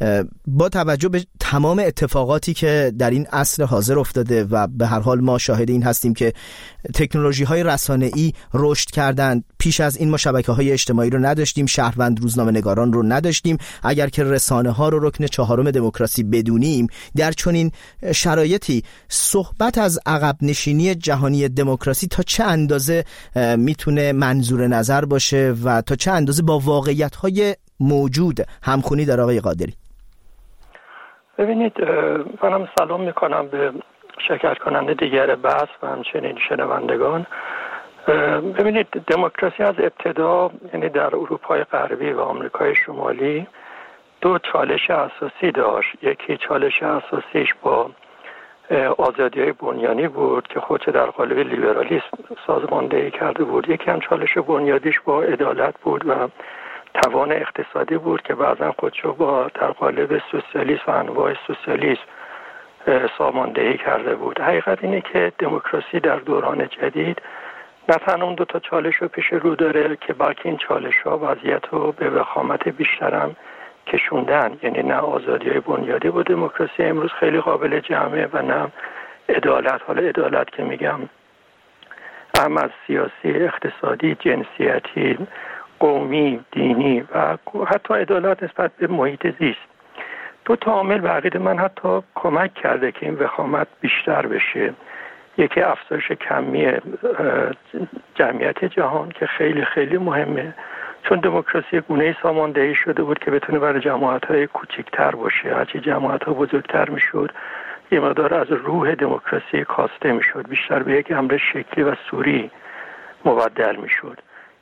با توجه به تمام اتفاقاتی که در این عصر حاضر افتاده و به هر حال ما شاهد این هستیم که تکنولوژی های رسانه‌ای رشد کردند، پیش از این ما شبکه‌های اجتماعی رو نداشتیم، شهروند روزنامه‌نگاران رو نداشتیم، اگر که رسانه ها رو رکن چهارم دموکراسی بدونیم، در چنین شرایطی صحبت از عقب نشینی جهانی دموکراسی تا چه اندازه میتونه منظور نظر باشه و تا چه اندازه با واقعیت های موجود همخونی داره آقای قادری؟ ببینید، منم سلام میکنم به شرکت کننده دیگر بحث و همچنین شنوندگان. ببینید، دموکراسی از ابتدا، یعنی در اروپای غربی و آمریکای شمالی، دو چالش اساسی داشت. یکی چالش اساسیش با آزادی‌های بنیانی بود که خودش در قالب لیبرالیسم سازماندهی کرده بود. یکی هم چالش بنیادیش با عدالت بود و توان اقتصادی بود که بعضا خودشو با در قالب سوسیالیسم و انواع سوسیالیسم سازماندهی کرده بود. حقیقت اینه که دموکراسی در دوران جدید نه تنها اون دو تا چالش رو پیش رو داره که بلکه این چالش ها وضعیت رو به وخامت بیشترم کشوندن. یعنی نه آزادی‌های بنیادی با دموکراسی امروز خیلی قابل جمعه و نه عدالت. حالا عدالت که میگم هم از سیاسی، اقتصادی، جنسیتی، قومی، دینی و حتی عدالت نسبت به محیط زیست. دو تا عامل به عقیده من حتی کمک کرده که این وخامت بیشتر بشه. یکی افزایش کمی جمعیت جهان که خیلی خیلی مهمه، چون دموکراسی گونه‌ای ساماندهی شده بود که بتونه برای جماعت‌های کوچکتر باشه. هرچی جماعت‌ها بزرگتر میشد یه مقدار از روح دموکراسی کاسته میشد، بیشتر به یک امر شکلی و سوری مبدل میشد.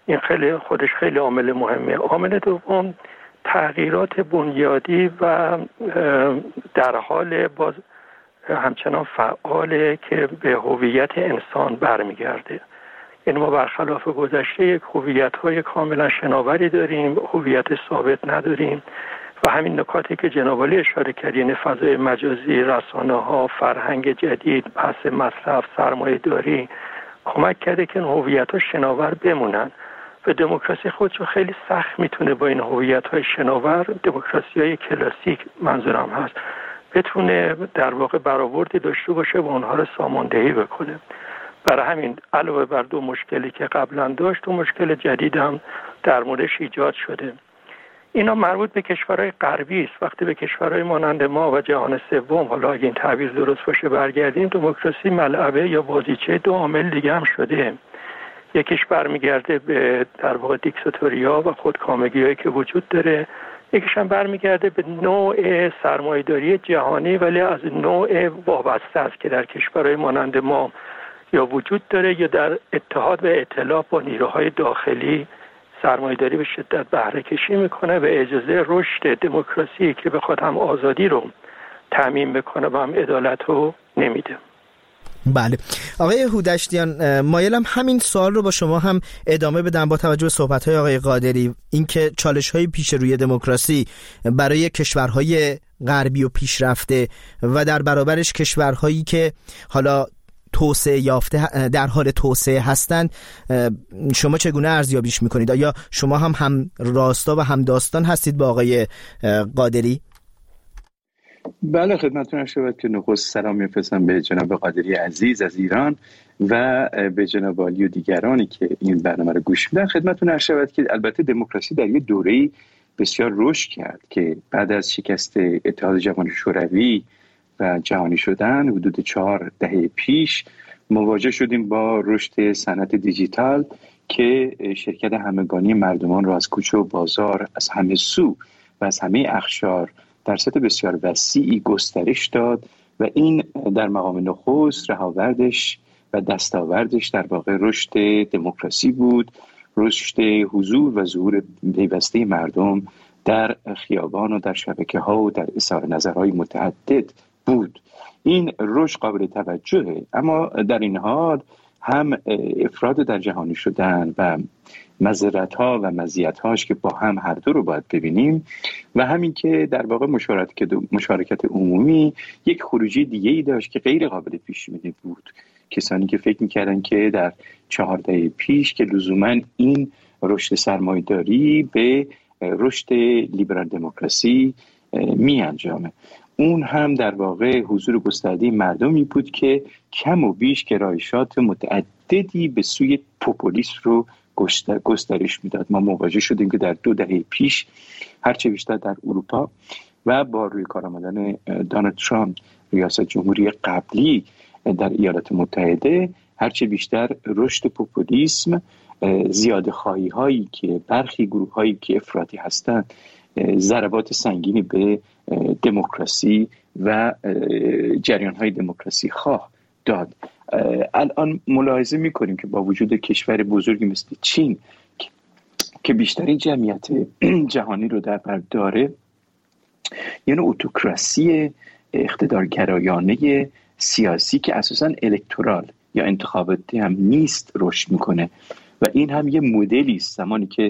این خیلی خودش خیلی عامل مهمه. عامل دوم تغییرات بنیادی و در حال باز همچنان فعاله که به هویت انسان برمیگرده. این ما برخلاف گذشته یک هویت‌های کاملا شناوری داریم، هویت ثابت نداریم و همین نکاتی که جناب عالی اشاره کردین، فضای مجازی، رسانه‌ها، فرهنگ جدید، بحث مصرف، سرمایه‌داری کمک کرده که این هویت‌ها شناور بمونن و دموکراسی خودش خیلی سخت میتونه با این هویت‌های شناور، دموکراسی‌های کلاسیک منظورم هست، بتونه در واقع برآوردی داشته باشه و اونها رو ساماندهی بکنه. برای همین علاوه بر دو مشکلی که قبلا داشت، دو مشکل جدید هم در موردش ایجاد شده. اینا مربوط به کشورهای غربی است. وقتی به کشورهای مانند ما و جهان سوم، حالا اگه این تعبیر درست باشه برگردیم، دموکراسی ملعبه یا بازیچه دو عامل دیگه هم شده. یکیش برمیگرده به در واقع دیکتاتوریا و خودکامگی‌هایی که وجود داره، یکیش هم برمیگرده به نوع سرمایه‌داری جهانی ولی از نوع وابسته است که در کشورهای مانند ما یا وجود داره یا در اتحاد و ائتلاف با نیروهای داخلی سرمایه‌داری به شدت بهره کشی میکنه و اجازه رشد دموکراسی که بخواد هم آزادی رو تامین بکنه و هم عدالت رو نمیده. بله آقای هودشتیان، مایلم همین سوال رو با شما هم ادامه بدم با توجه به صحبت‌های آقای قادری، اینکه چالش‌های پیش روی دموکراسی برای کشورهای غربی و پیشرفته و در برابرش کشورهایی که حالا توسعه یافته در حال توسعه هستند، شما چگونه ارزیابیش میکنید؟ آیا شما هم هم راستا و هم داستان هستید با آقای قادری؟ بله خدمتتون عرض شود که نخست سلام میفرستم به جناب قادری عزیز از ایران و به جناب عالی و دیگرانی که این برنامه رو گوش میدن. خدمتتون عرض شود که البته دموکراسی در یک دوره‌ای بسیار رشد کرد که بعد از شکست اتحاد جماهیر شوروی و جهانی شدن حدود چهار دهه پیش مواجه شدیم با رشد صنعت دیجیتال که شرکت همگانی مردمان را از کوچه و بازار، از همه سو و از همه اقشار در سطح بسیار وسیعی گسترش داد و این در مقام نخست رهاوردش و دستاوردش در واقع رشد دموکراسی بود، رشد حضور و ظهور پیوسته مردم در خیابان و در شبکه‌ها و در اظهار نظرهای متعدد بود. این رشد قابل توجهه، اما در این حال هم افراد در جهانی شدن و مضرت‌ها و مزیت‌هاش که با هم هر دو رو باید ببینیم و همین که در واقع مشارکت مشارکت عمومی یک خروجی دیگه‌ای داشت که غیر قابل پیش بینی بود. کسانی که فکر می‌کردن که در چهار دهه پیش که لزوماً این رشد سرمایه‌داری به رشد لیبرال دموکراسی می انجامه، اون هم در واقع حضور گسترده مردمی بود که کم و بیش گرایشات متعددی به سوی پوپولیسم رو گسترش میداد. ما مواجه شدیم که در دو دهه پیش هرچه بیشتر در اروپا و با روی کار آمدن دونالد ترامپ ریاست جمهوری قبلی در ایالات متحده، هرچه بیشتر رشد پوپولیسم، زیاده خواهی هایی که برخی گروه هایی که افراطی هستند ضربات سنگینی به دموکراسی و جریان های دموکراسی خواه داد. الان ملاحظه میکنیم که با وجود کشور بزرگی مثل چین که بیشترین جمعیت جهانی رو در بر داره، یعنی اتوکراسی اقتدارگرایانه سیاسی که اساساً الکتورال یا انتخاباتی هم نیست رشد میکنه و این هم یه مدلی است. زمانی که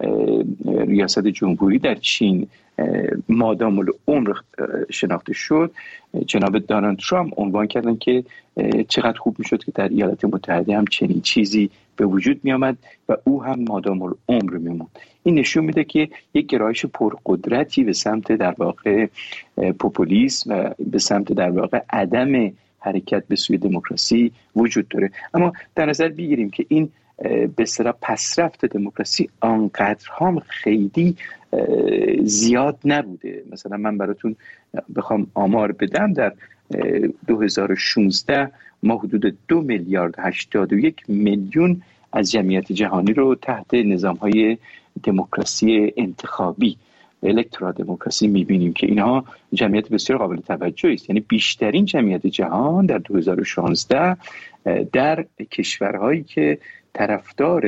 ریاست جمهوری در چین مادام العمر شناخته شد، جناب دونالد ترامپ عنوان کردن که چقدر خوب میشد که در ایالات متحده هم چنین چیزی به وجود می آمد و او هم مادام العمر میموند. این نشون میده که یک گرایش پرقدرتی به سمت در واقع پوپولیسم و به سمت در واقع عدم حرکت به سوی دموکراسی وجود داره. اما در نظر بگیریم که این به اصطلاح پسرفت دموکراسی آنقدر هم خیلی زیاد نبوده. مثلا من براتون بخوام آمار بدم، در دو هزار و شانزده ما حدود دو میلیارد هشتاد و یک میلیون از جمعیت جهانی رو تحت نظام‌های دموکراسی انتخابی الکترال دموکراسی می‌بینیم که اینها جمعیت بسیار قابل توجهی است. یعنی بیشترین جمعیت جهان در دو هزار و شانزده در کشورهایی که طرفدار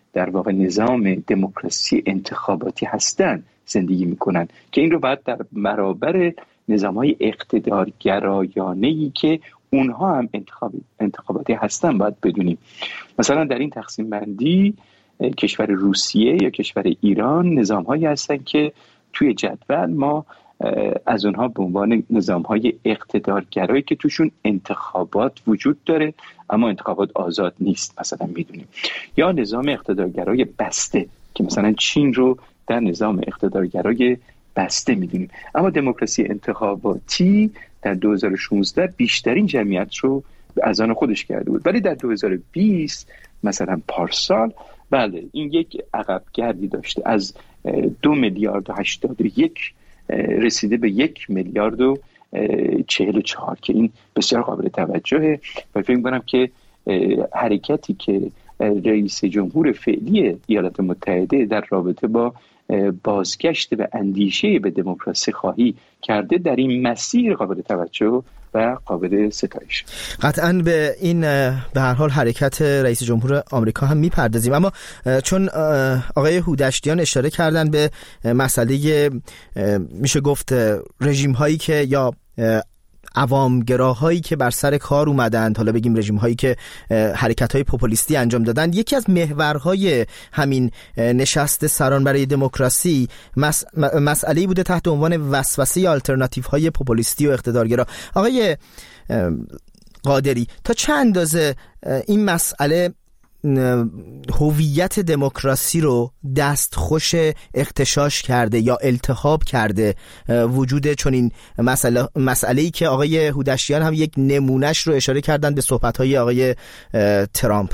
در واقع نظام دموکراسی انتخاباتی هستن زندگی میکنن که این رو باید در برابر نظام‌های اقتدارگرایانه‌ای که اونها هم انتخاب انتخاباتی هستن باید بدونیم. مثلا در این تقسیم بندی کشور روسیه یا کشور ایران نظام‌هایی هستن که توی جدول ما از اونها به عنوان نظام‌های اقتدارگرایی که توشون انتخابات وجود داره اما انتخابات آزاد نیست مثلا میدونیم، یا نظام اقتدارگرای بسته که مثلا چین رو در نظام اقتدارگرای بسته میدونیم. اما دموکراسی انتخاباتی در دو هزار و شانزده بیشترین جمعیت رو از آن خودش کرده بود، ولی در دو هزار و بیست مثلا پارسال بله این یک عقب گردی داشته، از دو میلیارد و هشتاد و یک رسیده به یک میلیارد و چهل و چهار که این بسیار قابل توجهه و فکر می‌کنم که حرکتی که رئیس جمهور فعلی ایالات متحده در رابطه با بازگشت به اندیشه به دموکراسی خواهی کرده در این مسیر قابل توجه و قابل ستایش. قطعاً به این به هر حال حرکت رئیس جمهور آمریکا هم میپردازیم، اما چون آقای هودشتیان اشاره کردن به مسئله میشه گفت رژیم هایی که یا عوامگراهایی که بر سر کار اومدند، حالا بگیم رژیم هایی که حرکت های پوپولیستی انجام دادند، یکی از محورهای همین نشست سران برای دموکراسی مس... مسئله‌ای بوده تحت عنوان وسوسه آلترناتیو های پوپولیستی و اقتدارگرا. آقای قادری، تا چند اندازه این مسئله هویت دموکراسی رو دستخوش اغتشاش کرده یا التهاب کرده وجود چنین مسئله مسئله‌ای که آقای هودشتیان هم یک نمونهش رو اشاره کردن به صحبت‌های آقای ترامپ؟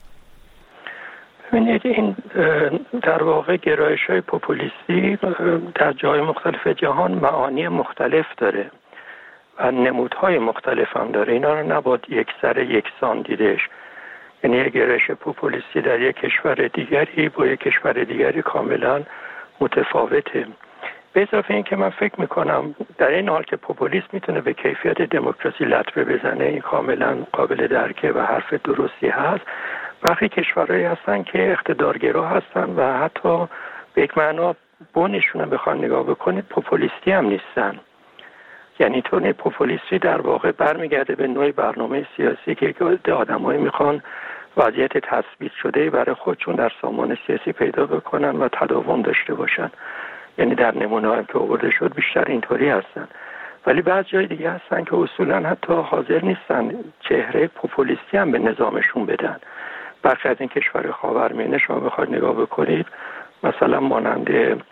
ببینید این در واقع گرایش‌های پوپولیستی در جای مختلف جهان معانی مختلف داره و نمودهای مختلف هم داره. اینا رو نباید یک سر یکسان دیدش. یعنی یک گرایش پوپولیستی در یک کشور دیگری با یک کشور دیگری کاملا متفاوته. به اضافه این که من فکر میکنم در این حال که پوپولیسم میتونه به کیفیت دموکراسی لطمه بزنه، این کاملا قابل درکه و حرف درستی هست. وقتی کشورهایی هستن که اقتدارگرا هستن و حتی به یک معنا بونشون بخوان نگاه بکنید پوپولیستی هم نیستن. یعنی تو پوپولیستی در واقع برمیگرده به نوع برنامه سیاسی که آدمایی میخوان وضعیت تثبیت شده برای خودشون در سامان سیاسی پیدا بکنن و تداوم داشته باشن. یعنی در نمونه هم که آورده شد بیشتر اینطوری هستن، ولی بعض جای دیگه هستن که اصولا حتی حاضر نیستن چهره پوپولیستی هم به نظامشون بدن. برخی از این کشور خاورمیانه شما بخواید نگاه بکنید، مثلا مانند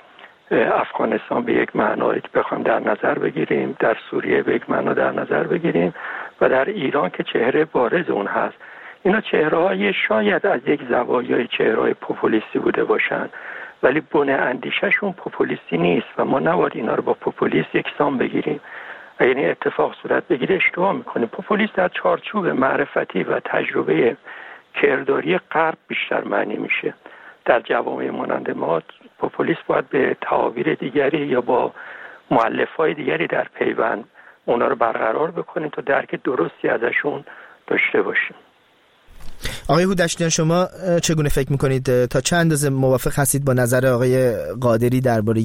افغانستان به یک معنایی که بخوام در نظر بگیریم، در سوریه به یک معنا در نظر بگیریم و در ایران که چهره بارز اون هست، اینا چهره‌های شاید از یک زوایای چهره‌های پوپولیستی بوده باشن، ولی بنه اندیشه‌شون پوپولیستی نیست و ما نباید اینا رو با پوپولیست یکسان بگیریم. اگر این اتفاق صورت بگیره اشتباه میکنیم. پوپولیست در چارچوب معرفتی و تجربه کرداری غرب بیشتر معنی میشه. در جوامع مانند ما پوپولیست باید به تعابیر دیگری یا با مؤلفه‌های دیگری در پیوند اونا رو برقرار بکنیم تا درک درستی ازشون داشته باشیم. آقای هودشتیان، شما چگونه فکر میکنید، تا چند اندازه موافق هستید با نظر آقای قادری درباره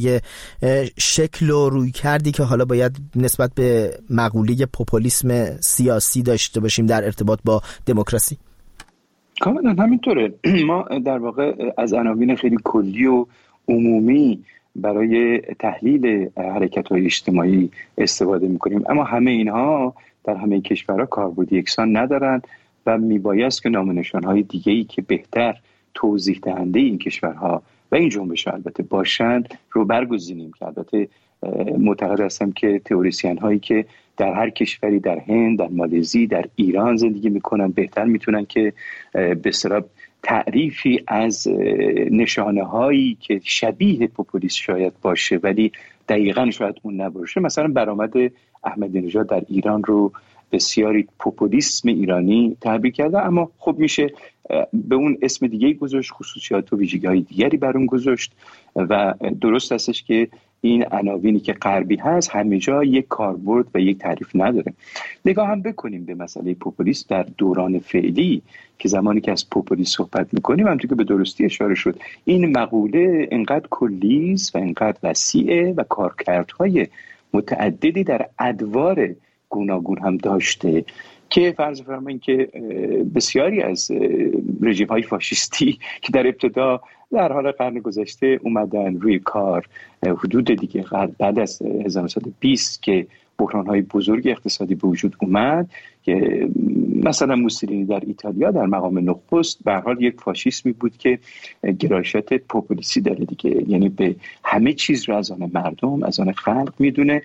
شکل و رویکردی که حالا باید نسبت به مقوله پوپولیسم سیاسی داشته باشیم در ارتباط با دموکراسی؟ کاملا همینطوره. ما در واقع از عناوین خیلی کلی و عمومی برای تحلیل حرکت‌های اجتماعی استفاده می‌کنیم، اما همه اینها در همه کشورها کاربرد یکسان ندارند و میبایست که نام‌ونشان‌های دیگه‌ای که بهتر توضیح دهنده این کشورها و این جنبش البته باشند رو برگزینیم. که البته معتقد هستم که تئوریسین هایی که در هر کشوری، در هند، در مالزی، در ایران زندگی میکنن بهتر میتونن که به اصطلاح تعریفی از نشانه هایی که شبیه پوپولیست شاید باشه ولی دقیقاً شاید اون نباشه. مثلا برآمد احمدی نژاد در ایران رو بسیاری پوپولیسم ایرانی تعبیر کرده، اما خب میشه به اون اسم دیگه گذاشت، خصوصیات و ویژگی‌های دیگری بر اون گذاشت و درست هستش که این عناوینی که غربی هست همه جا یک کاربرد و یک تعریف نداره. نگاه هم بکنیم به مسئله پوپولیسم در دوران فعلی که زمانی که از پوپولیسم صحبت میکنیم، همونطور که به درستی اشاره شد، این مقوله انقدر کلی است و انقدر وسیعه و کارکردهای متعددی در ادوار گوناگون هم داشته که فرض فرمایید که بسیاری از رژیم های فاشیستی که در ابتدا در حال قرن گذشته اومدن روی کار، حدود دیگه بعد از هزار و نهصد و بیست که بحران‌های بزرگ اقتصادی به وجود اومد، که مثلا موسولینی در ایتالیا در مقام نخست به هر حال یک فاشیسمی بود که گرایشات پوپولیستی داره دیگه، یعنی به همه چیز رو از آن مردم، از آن خلق میدونه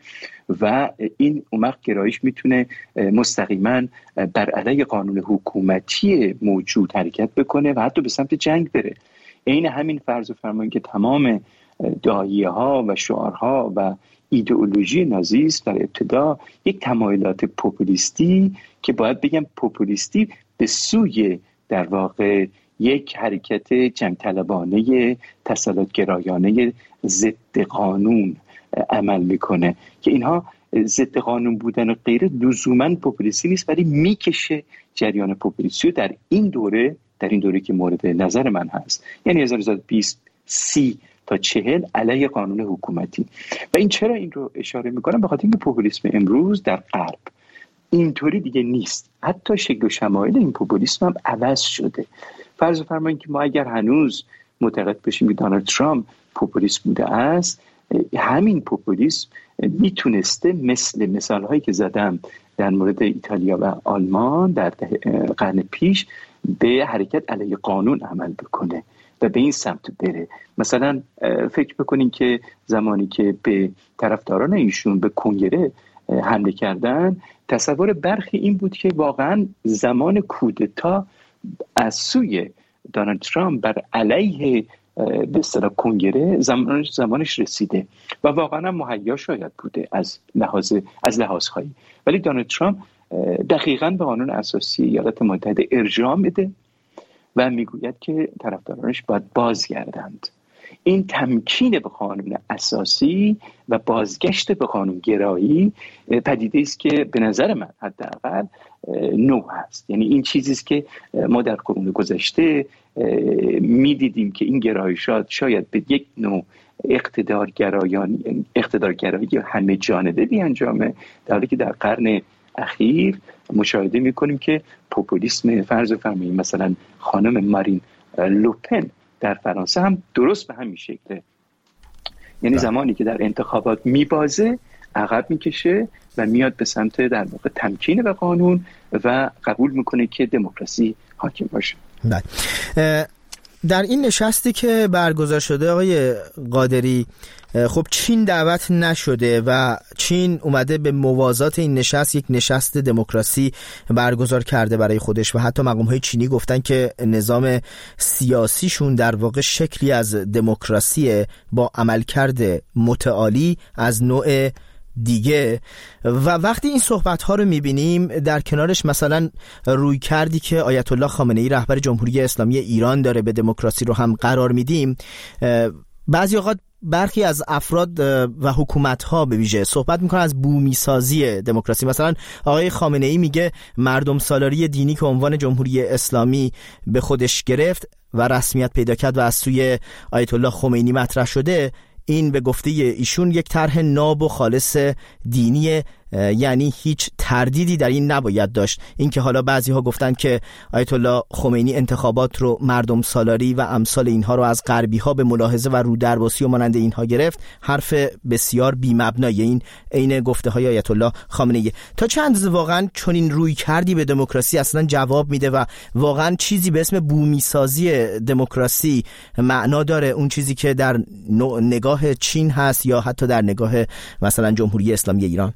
و این اون گرایش میتونه مستقیما بر علیه قانون حکومتی موجود حرکت بکنه و حتی به سمت جنگ بره. این همین فرض و فرمایید که تمام داعیه ها و شعارها و ایدئولوژی نازیست در ابتدا یک تمایلات پوپولیستی که باید بگم پوپولیستی به سوی در واقع یک حرکت جنگ طلبانه تسلط گرایانه ضد قانون عمل میکنه که اینها ضد قانون بودن و غیره لزوما پوپولیستی نیست، ولی میکشه جریان پوپولیستی در این دوره در این دوره که مورد نظر من هست، یعنی هزار و نهصد و بیست سی تا چهل علیه قانون حکومتی. و این چرا این رو اشاره میکنم؟ به خاطر اینکه پوپولیسم امروز در غرب اینطوری دیگه نیست، حتی شکل و شمایل این پوپولیسم هم عوض شده. فرض فرمایید که ما اگر هنوز معتقد بشیم که دونالد ترامپ پوپولیست بوده است، همین پوپولیسم میتونسته مثل مثالهایی که زدم در مورد ایتالیا و آلمان در قرن پیش به حرکت علیه قانون عمل بکنه و به این سمت بره. مثلا فکر بکنین که زمانی که به طرفداران ایشون به کنگره حمله کردن، تصور برخی این بود که واقعا زمان کودتا از سوی دونالد ترامپ بر علیه به اصطلاح کنگره زمانش زمانش رسیده و واقعا هم مهیا شاید بوده از لحاظ از لحاظهایی، ولی دونالد ترامپ دقیقاً به قانون اساسی ایالات متحده ارجاع میده و میگوید که طرفدارانش باید بازگردند. این تمکین به قانون اساسی و بازگشت به قانون گرایی پدیده است که به نظر من حداقل نو هست. یعنی این چیزی است که ما در قرون گذشته میدیدیم که این گرایشات شاید به یک نوع اقتدارگرایان اقتدارگرایی همه جانبه بیانجامه، در حالی که در قرن اخیر مشاهده میکنیم که پوپولیسم فرض فرمایید مثلا خانم مارین لوپن در فرانسه هم درست به همین شکله، یعنی زمانی که در انتخابات میبازه عقب میکشه و میاد به سمت در واقع تمکین به قانون و قبول میکنه که دموکراسی حاکم باشه. بله. در این نشستی که برگزار شده آقای قادری، خب چین دعوت نشده و چین اومده به موازات این نشست یک نشست دموکراسی برگزار کرده برای خودش و حتی مقام‌های چینی گفتن که نظام سیاسیشون در واقع شکلی از دموکراسی با عملکرد متعالی از نوع دیگه. و وقتی این صحبت‌ها رو می‌بینیم در کنارش مثلا روی کردی که آیت الله خامنه‌ای رهبر جمهوری اسلامی ایران داره به دموکراسی رو هم قرار میدیم، بعضی اوقات برخی از افراد و حکومت‌ها به ویژه صحبت میکنن از بومی سازی دموکراسی. مثلا آقای خامنه‌ای میگه مردم سالاری دینی که عنوان جمهوری اسلامی به خودش گرفت و رسمیت پیدا کرد و از سوی آیت الله خمینی مطرح شده، این به گفته ایشون یک طرح ناب و خالص دینیه، یعنی هیچ تردیدی در این نباید داشت. این که حالا بعضی ها گفتن که آیت الله خمینی انتخابات رو مردم سالاری و امثال اینها رو از غربی ها به ملاحظه و رودرباسی و مانند اینها گرفت، حرف بسیار بی‌مبنای این عین گفته های آیت الله خامنه‌ای. تا چند اندازه واقعا چون این روی کردی به دموکراسی اصلا جواب میده و واقعا چیزی به اسم بومی سازی دموکراسی معنا داره، اون چیزی که در نگاه چین هست یا حتی در نگاه مثلا جمهوری اسلامی ایران؟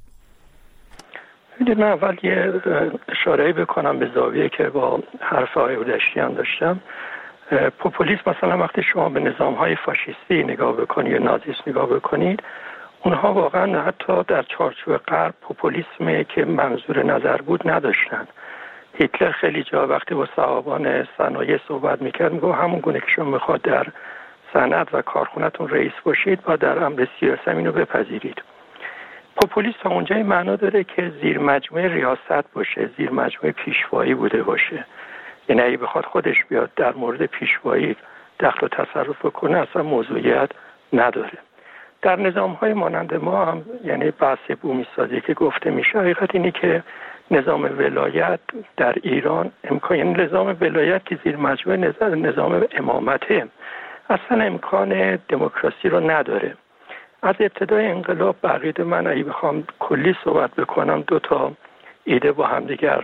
من اول یه اشاره بکنم به زاویه که با حرف آقای اودشتیان داشتم. پوپولیسم مثلا وقتی شما به نظام‌های فاشیستی نگاه بکنید یا نازیست نگاه بکنید، اونها واقعا حتی در چارچوب غرب پوپولیسمی که منظور نظر بود نداشتن. هیتلر خیلی جا وقتی با صاحبان صنایع صحبت میکرد میگه همون گونه که شما میخواد در صنعت و کارخونه‌تون رئیس باشید و در امر سیاسی اینو بپذیرید. پوپولیسم تا اونجای معنا داره که زیر مجموعه ریاست باشه، زیر مجموعه پیشوایی بوده باشه. یعنی اگه بخواد خودش بیاد در مورد پیشوایی دخل و تصرف کنه اصلا موضوعیت نداره. در نظام‌های مانند ما هم یعنی بحث بومی سازی که گفته میشه، حقیقت اینه که نظام ولایت در ایران امکان، یعنی نظام ولایت که زیر مجموعه نظام, نظام امامته اصلا امکان دموکراسی رو نداره. از ابتدای انقلاب بقید من اگه بخوام کلی صحبت بکنم دو تا ایده با هم دیگر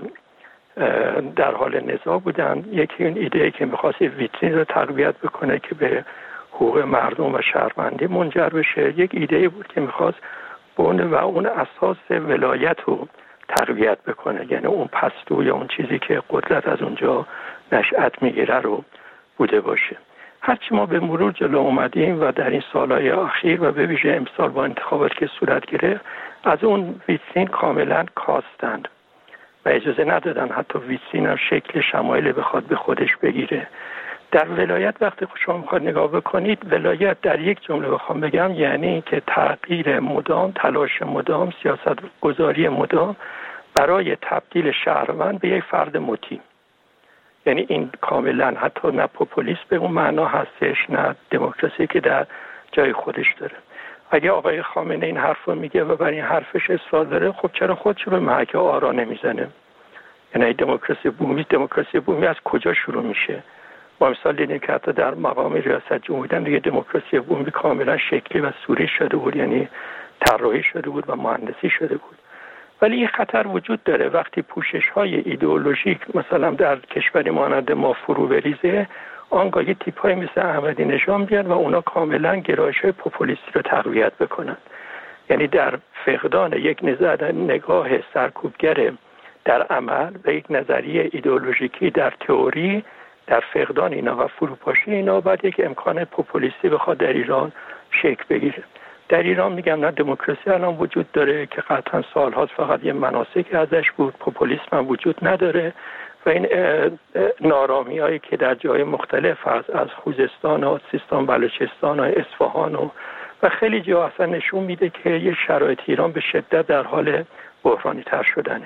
در حال نزاع بودن. یکی این ایده که می‌خواست ویترین رو تقویت بکنه که به حقوق مردم و شهروندی منجر بشه، یک ایده بود که می‌خواست بون و اون اساس ولایت رو تقویت بکنه، یعنی اون پستو یا اون چیزی که قدرت از اونجا نشأت میگیره رو بوده باشه. هرچی ما به مرور جلو اومدیم و در این سالهای اخیر و به ویژه امسال با انتخابات که صورت گرفت از اون ویترین کاملا کاستند و اجازه ندادن حتی ویترین هم شکل شمایل بخواد به خودش بگیره. در ولایت وقتی شما میخواد نگاه بکنید، ولایت در یک جمله بخوام بگم یعنی که تغییر مدام، تلاش مدام، سیاست گذاری مدام برای تبدیل شهروند به یک فرد مطیع. یعنی این کاملا حتی نه پوپولیسم به اون معنا هستش، نه دموکراسی که در جای خودش داره. اگه آقای خامنه این حرف رو میگه و برای این حرفش اصرار داره، خب چرا خودشو به محک آرا نمیزنه؟ یعنی دموکراسی بومی، دموکراسی بومی از کجا شروع میشه؟ ما مثال دیدیم که حتی در مقام ریاست جمهوری دیگه دموکراسی بومی کاملا شکلی و صوری شده بود، یعنی طراحی شده بود و مهندسی شده بود. ولی این خطر وجود داره وقتی پوشش‌های ایدئولوژیک مثلا در کشوری مانند ما فرو بریزه، آنگاه یه تیپ‌های مثل احمدی نژاد بیان و اونا کاملا گرایش‌های پوپولیستی رو تقویت بکنن. یعنی در فقدان یک نظر نگاه سرکوبگر در عمل و یک نظریه ایدئولوژیکی در تئوری، در فقدان اینا و فروپاشی اینا بعد یک امکان پوپولیستی بخواد در ایران شکل بگیره. در ایران میگم نه دموکراسی الان وجود داره که قطعا سال‌هاست فقط یه مناسکی ازش بود، پوپولیسم هم وجود نداره و این نارامی‌هایی که در جای مختلف از از خوزستان و سیستان بلوچستان و اصفهان و و خیلی جا اصلا نشون میده که یه شرایط ایران به شدت در حال بحرانی تر شدنه.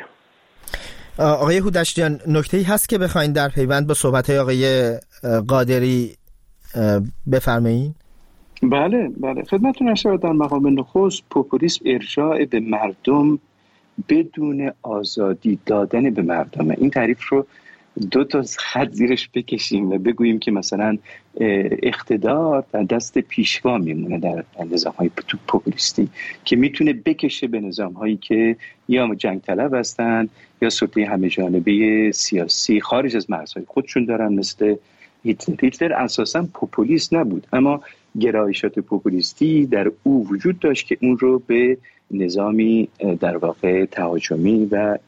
آقای هودشتیان، نکته‌ای هست که بخواید در پیوند با صحبت‌های آقای قادری بفرمایید؟ بله بله خدمتتون عرض شود در مقام نخست پوپولیسم ارجاع به مردم بدون آزادی دادن به مردم. این تعریف رو دو تا خط زیرش بکشیم و بگوییم که مثلا اقتدار در دست پیشوا میمونه در نظام‌های پوپولیستی که میتونه بکشه به نظام‌هایی که یا جنگ طلب هستن یا سلطه همه جانبه سیاسی خارج از مرزهای خودشون دارن، مثل هیتلر. هیتلر اساساً پوپولیست نبود، اما گرایشات پوپولیستی در او وجود داشت که اون رو به نظامی در واقع تهاجمی و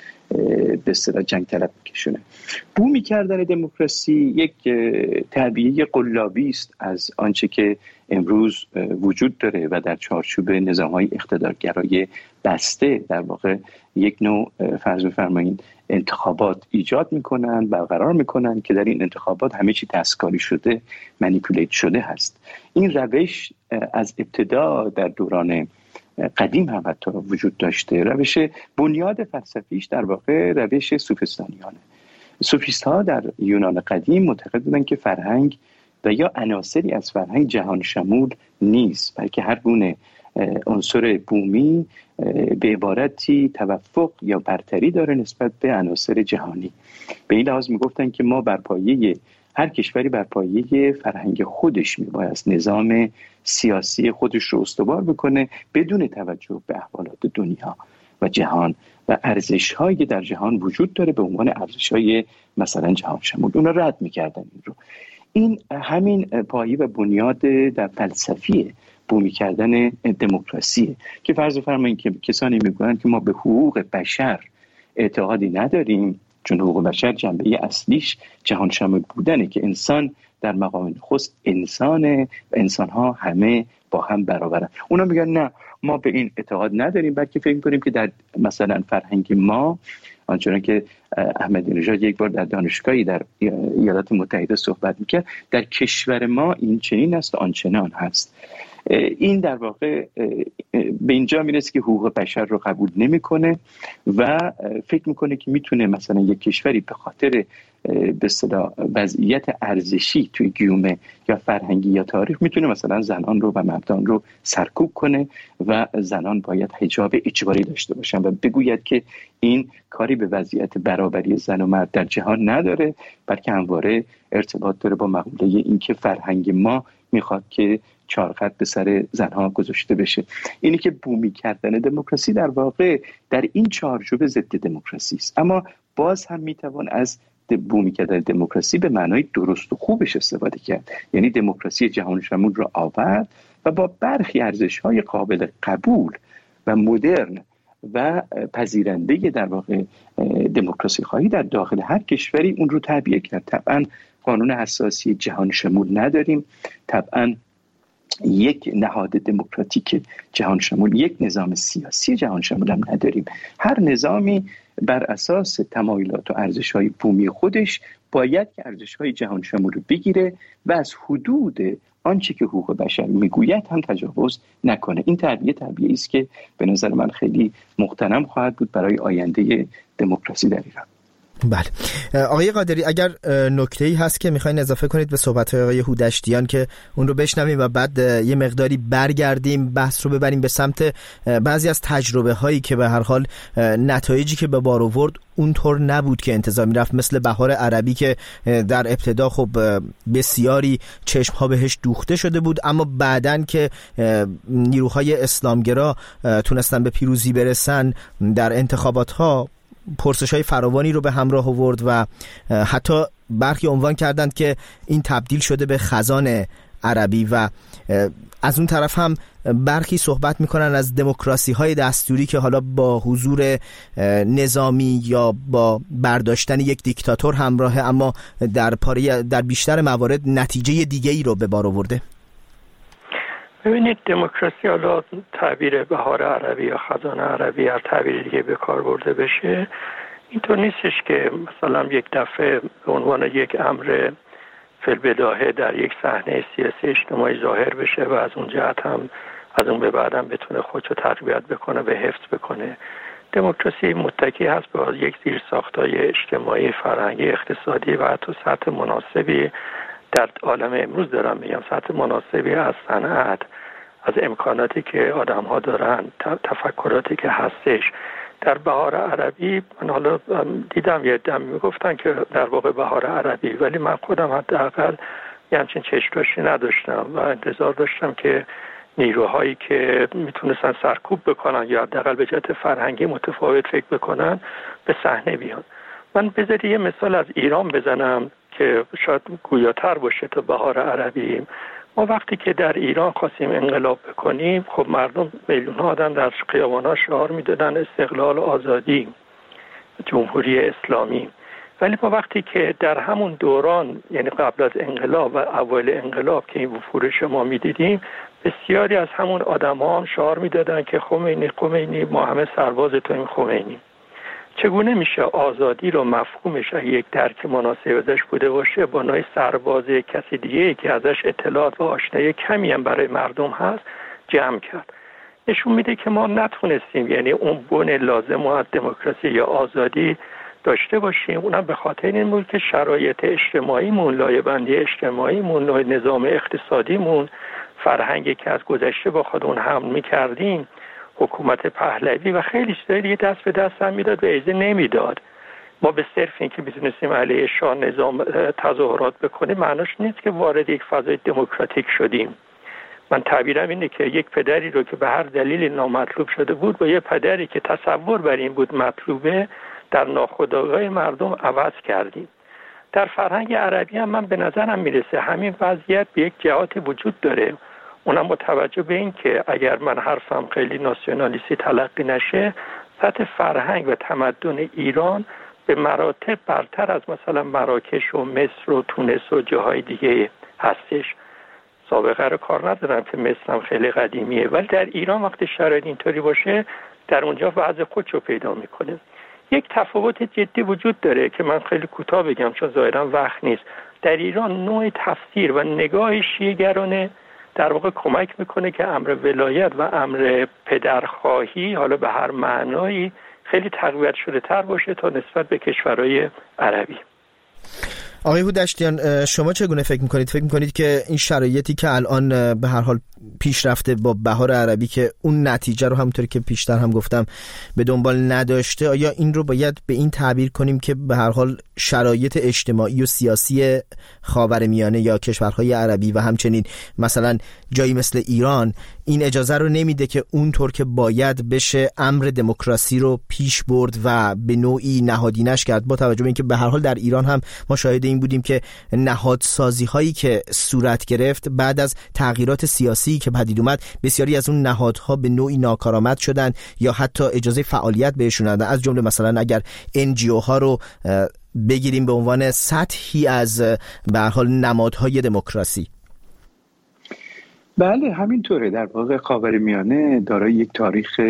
به اصطلاح جنگ طلب کشونه. بومی کردن دموکراسی یک تعبیه قلابی است از آنچه که امروز وجود داره و در چارچوب نظام‌های اقتدارگرای بسته در واقع یک نوع فرض بفرمایید انتخابات ایجاد میکنن، برقرار میکنن که در این انتخابات همه چی دستکاری شده، مانیپولیت شده هست. این روش از ابتدا در دوران قدیم هم حتی وجود داشته. روش بنیاد فلسفیش در واقع روش سوفیستانیانه. سوفیست ها در یونان قدیم معتقد بودن که فرهنگ و یا عناصری از فرهنگ جهان شمول نیست، بلکه هر گونه عنصر بومی به عبارتی توفق یا برتری داره نسبت به عناصر جهانی. به این لحاظ میگفتن که ما بر پایه هر کشوری بر پایه فرهنگ خودش میباید نظام سیاسی خودش رو استوار بکنه بدون توجه به احوالات دنیا و جهان و ارزش‌هایی که در جهان وجود داره به عنوان ارزش‌های مثلا جهان شمول. اونا رد می‌کردن این رو. این همین پایه و بنیاد در فلسفی بومی کردن دموکراسی که فرض فرمایید که کسانی میگویند که ما به حقوق بشر اعتقادی نداریم چون حقوق بشر جنبه اصلیش جهان شامل بودنه که انسان در مقام نخست انسانه و انسان‌ها همه با هم برابرن. اونا میگن نه، ما به این اعتقاد نداریم، بلکه فکر می‌کنیم که در مثلا فرهنگ ما، آنچنان که احمدی نژاد یک بار در دانشگاهی در ایالات متحده صحبت میکرد، در کشور ما این چنین است و آنچنان هست. این در واقع به اینجا میرسه که حقوق بشر رو قبول نمیکنه و فکر میکنه که میتونه مثلا یک کشوری به خاطر به اصطلاح وضعیت ارزشی توی گیومه یا فرهنگی یا تاریخ میتونه مثلا زنان رو و مردان رو سرکوب کنه و زنان باید حجاب اجباری داشته باشن و بگوید که این کاری به وضعیت برابری زن و مرد در جهان نداره، بلکه همواره ارتباط داره با مقوله این که فرهنگ ما میخواد که چارقد به سر زنها گذاشته بشه. اینی که بومی کردن دموکراسی در واقع در این چارچوب ضد دموکراسی است، اما باز هم میتوان از بومی کردن دموکراسی به معنای درست و خوبش استفاده کرد. یعنی دموکراسی جهان شمول را آورد و با برخی ارزش‌های قابل قبول و مدرن و پذیرنده در واقع دموکراسی خواهی در داخل هر کشوری اون رو تعبیه کرد. طبعا قانون اساسی جهان شمول نداریم، طبعا یک نهاد دموکراتیک جهان شمول، یک نظام سیاسی جهان شمول هم نداریم. هر نظامی بر اساس تمایلات و ارزش‌های بومی خودش باید که ارزش‌های جهان شمول رو بگیره و از حدود آنچه که حقوق بشر میگوید هم تجاوز نکنه. این تعبیه تعبیه است که به نظر من خیلی محترم خواهد بود برای آینده دموکراسی در ایران. بله آقای قادری، اگر نکته‌ای هست که میخواین اضافه کنید به صحبت‌های آقای هودشتیان که اون رو بشنویم و بعد یه مقداری برگردیم بحث رو ببریم به سمت بعضی از تجربه هایی که به هر حال نتایجی که به بار آورد اونطور نبود که انتظار میرفت، مثل بهار عربی که در ابتدا خب بسیاری چشم ها بهش دوخته شده بود، اما بعدن که نیروهای اسلامگرا تونستن به پیروزی برسن در انتخابات ها، پرسش‌های فراوانی رو به همراه آورد و حتی برخی عنوان کردند که این تبدیل شده به خزان عربی و از اون طرف هم برخی صحبت میکنن از دموکراسی های دستوری که حالا با حضور نظامی یا با برداشتن یک دیکتاتور همراهه، اما در پاره در بیشتر موارد نتیجه دیگه ای رو به بار آورده. ببینید دموکراسی، حالا تعبیر بهار عربی یا خزان عربی هر تعبیر دیگه به کار برده بشه، اینطور نیستش که مثلا یک دفعه به عنوان یک امر فی‌البداهه در یک صحنه سیاسی اجتماعی ظاهر بشه و از اون جهت هم از اون به بعدم بتونه خودشو تقویت بکنه و حفظ بکنه. دموکراسی متکی هست به یک زیرساخت‌های اجتماعی، فرهنگی، اقتصادی و حتی سطح مناسبی در عالم امروز دارم میگم، سطح مناسبی از صنعت، از امکاناتی که آدم ها دارن، تفکراتی که هستش. در بهار عربی من حالا دیدم یه دم میگفتن که در واقع بهار عربی، ولی من خودم حداقل یه همچین چشم‌داشتی نداشتم و انتظار داشتم که نیروهایی که میتونستن سرکوب بکنن یا حداقل به جهت فرهنگی متفاوت فکر بکنن به صحنه بیان. من بذاری یه مثال از ایران بزنم که شاید گویاتر باشه تا بهار عربی. ما وقتی که در ایران خواستیم انقلاب بکنیم، خب مردم میلیون ها آدم در خیابان‌ها شعار میدادن استقلال و آزادی، جمهوری اسلامی. ولی ما وقتی که در همون دوران، یعنی قبل از انقلاب و اول انقلاب که این وفورش ما میدیدیم، بسیاری از همون آدم‌ها هم شعار میدادن که خمینی خمینی ما همه سرباز تویم خمینی. چگونه میشه آزادی رو مفهومش یک درک مناسب ازش بوده باشه با نوع سرباز کسی دیگه که ازش اطلاعات و آشنایی کمی هم برای مردم هست جمع کرد؟ نشون میده که ما نتونستیم یعنی اون بن لازم از دموکراسی یا آزادی داشته باشیم. اونم به خاطر این بود که شرایط اجتماعیمون، لایه‌بندی اجتماعیمون، نوع نظام اقتصادیمون، فرهنگی که از گذشته با خودمون حمل میکردیم، حکومت پهلوی و خیلی چیزای دیگه دست به دست هم میداد و اجازه نمیداد. ما به صرف این که میتونستیم علیه شاه نظام تظاهرات بکنیم معناش نیست که وارد یک فضای دموکراتیک شدیم. من تعبیرم اینه که یک پدری رو که به هر دلیلی نامطلوب شده بود با یه پدری که تصور بر این بود مطلوبه در ناخودآگاه مردم عوض کردیم. در فرهنگ عربی هم من به نظرم میرسه همین وضعیت به یک جهات وجود داره. اونم با توجه به این که اگر من حرفم خیلی ناسیونالیستی تلقی نشه، سطح فرهنگ و تمدن ایران به مراتب برتر از مثلا مراکش و مصر و تونس و جاهای دیگه هستش. سابقه رو کار ندارم که مصر هم خیلی قدیمیه، ولی در ایران وقتی شرایط اینطوری باشه در اونجا وضع خودشو پیدا میکنه. یک تفاوت جدی وجود داره که من خیلی کوتاه بگم چون ظاهرا وقت نیست. در ایران نوع تفسیر و نگاه شیعه‌گرانه در واقع کمک میکنه که امر ولایت و امر پدرخواهی حالا به هر معنایی خیلی تقویت شده تر باشه تا نسبت به کشورهای عربی. آقای هودشتیان، شما چگونه فکر میکنید؟ فکر میکنید که این شرایطی که الان به هر حال پیش رفته با بهار عربی که اون نتیجه رو همونطوری که پیشتر هم گفتم به دنبال نداشته، آیا این رو باید به این تعبیر کنیم که به هر حال شرایط اجتماعی و سیاسی خاورمیانه یا کشورهای عربی و همچنین مثلا جایی مثل ایران این اجازه رو نمیده که اونطور که باید بشه امر دموکراسی رو پیش برد و به نوعی نهادینش کرد، با توجه به اینکه به هر حال در ایران هم ما شاهد این بودیم که نهادسازی هایی که صورت گرفت بعد از تغییرات سیاسی که پدید اومد بسیاری از اون نهادها به نوعی ناکارآمد شدن یا حتی اجازه فعالیت بهشون ندادن. از جمله مثلا اگر ان جی او ها رو بگیریم به عنوان سطحی از به هر حال نمادهای دموکراسی. بله همینطوره. در واقع خاورمیانه دارای یک تاریخ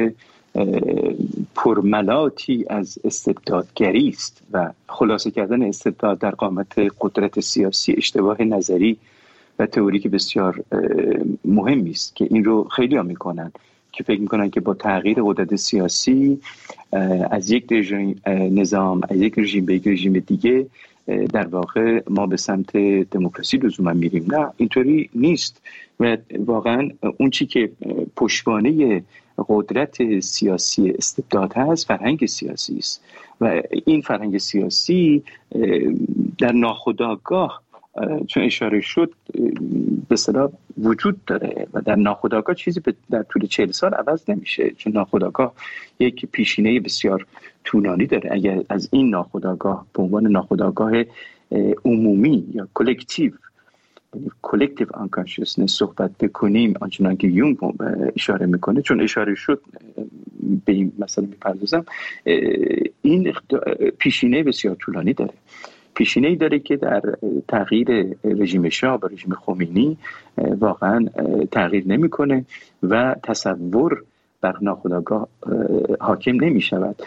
پرملاتی از استبدادگری است و خلاصه کردن استبداد در قامت قدرت سیاسی اشتباه نظری و تئوریک بسیار مهمی است که این رو خیلی ها میکنن که فکر میکنن که با تغییر قدرت سیاسی از یک نظام از یک رژیم به یک رژیم دیگه در واقع ما به سمت دموکراسی لزوما میریم. نه اینطوری نیست و واقعا اون چی که پشتوانه قدرت سیاسی استبداد هست فرهنگ سیاسی است و این فرهنگ سیاسی در ناخودآگاه چون اشاره شد به اصطلاح وجود داره و در ناخودآگاه چیزی در طول چهل سال عوض نمیشه چون ناخودآگاه یک پیشینه بسیار طولانی داره. اگر از این ناخودآگاه به عنوان ناخودآگاه عمومی یا کلکتیو کلکتیو آنکانشسنس صحبت بکنیم آنچنان که یونگ اشاره میکنه چون اشاره شد به این مسئله میپردازم، این پیشینه بسیار طولانی داره. پیشینه‌ای داره که در تغییر رژیم شاه و رژیم خمینی واقعا تغییر نمیکنه و تصور بر ناخودآگاه حاکم نمی شود.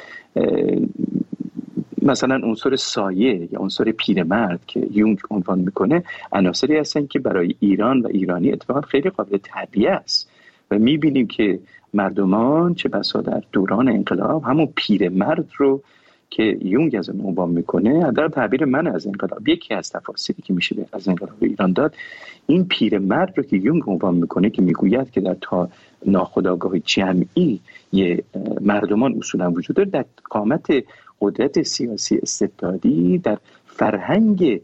مثلا عنصر سایه یا عنصر پیرمرد که یونگ عنوان میکنه عناصری هستن که برای ایران و ایرانی اتفاقا خیلی قابل تربیه است و میبینیم که مردمان چه بسا در دوران انقلاب همون پیرمرد رو که یونگ از اون عنوان میکنه در تعبیر من از انقلاب یکی از تفاسیری که میشه از انقلاب ایران داد این پیرمرد رو که یونگ عنوان میکنه که میگوید که در تا ناخودآگاه جمعی یه مردمان اصولا وجود داره در قامت قدرت سیاسی استبدادی در فرهنگ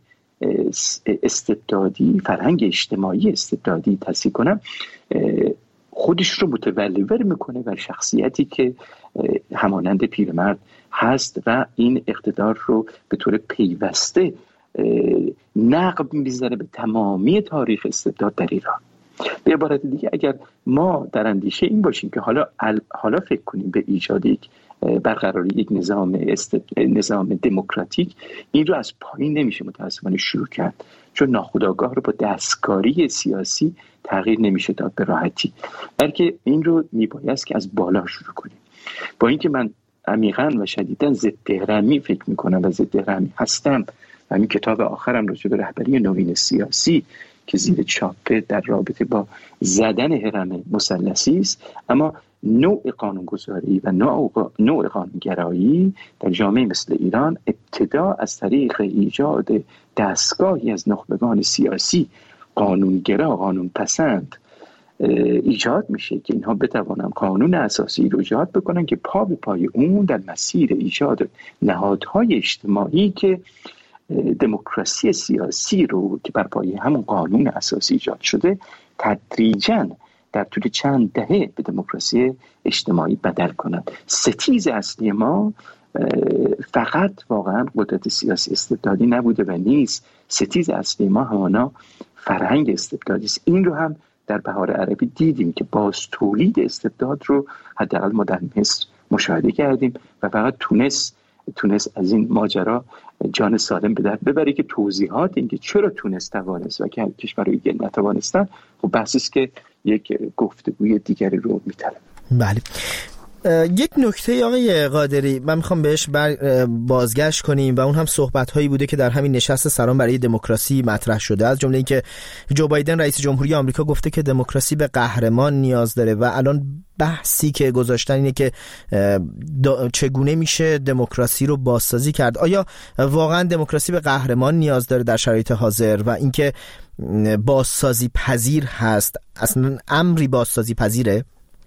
استبدادی فرهنگ اجتماعی استبدادی تصحیح کنم خودش رو متولور میکنه بر شخصیتی که همانند پیرمرد هست و این اقتدار رو به طور پیوسته نقب میذاره به تمامی تاریخ استبداد در ایران. به عبارت دیگه اگر ما در اندیشه این باشیم که حالا حالا فکر کنیم به ایجاد یک برقراری یک نظام است... نظام دموکراتیک این رو از پایین نمیشه متاسفانه شروع کرد چون ناخودآگاه رو با دستکاری سیاسی تغییر نمیشه داد به راحتی بلکه این رو میبایست که از بالا شروع کنیم. با اینکه من عمیقاً و شدیداً ضد هرمی فکر میکنم و ضد هرمی هستم و همین کتاب آخرم راجع به رهبری نوین سیاسی که زیر چاپه در رابطه با زدن هرم مثلثی است اما نوع قانونگذاری و نوع, نوع قانونگرایی در جامعه مثل ایران ابتدا از طریق ایجاد دستگاهی از نخبگان سیاسی قانونگرا قانون پسند ایجاد میشه که اینها بتوانن قانون اساسی رو ایجاد بکنن که پا به پای اون در مسیر ایجاد نهادهای اجتماعی که دموکراسی سیاسی رو که بر پایه همون قانون اساسی ایجاد شده تدریجاً در طول چند دهه به دموکراسی اجتماعی بدل کنند. ستیز اصلی ما فقط واقعا قدرت سیاسی استبدادی نبوده و نیست. ستیز اصلی ما همانا فرهنگ استبدادی است. این رو هم در بهار عربی دیدیم که باز تولید استبداد رو حداقل ما در مصر مشاهده کردیم و فقط تونس تونست از این ماجرا جان سالم به در ببره که توضیحات اینکه چرا تونست توانست و که کشورهای دیگه نتوانستن خب بحثی است که یک گفتگوی دیگری رو می‌طلبه. بله. یک نکته آقای قادری من میخوام بهش بازگشت کنیم و اون هم صحبت هایی بوده که در همین نشست سران برای دموکراسی مطرح شده، از جمله اینکه جو بایدن رئیس جمهوری آمریکا گفته که دموکراسی به قهرمان نیاز داره و الان بحثی که گذاشتن اینه که چگونه میشه دموکراسی رو بازسازی کرد. آیا واقعا دموکراسی به قهرمان نیاز داره در شرایط حاضر و اینکه بازسازی پذیر هست؟ اصلا امری بازسازی پذیره؟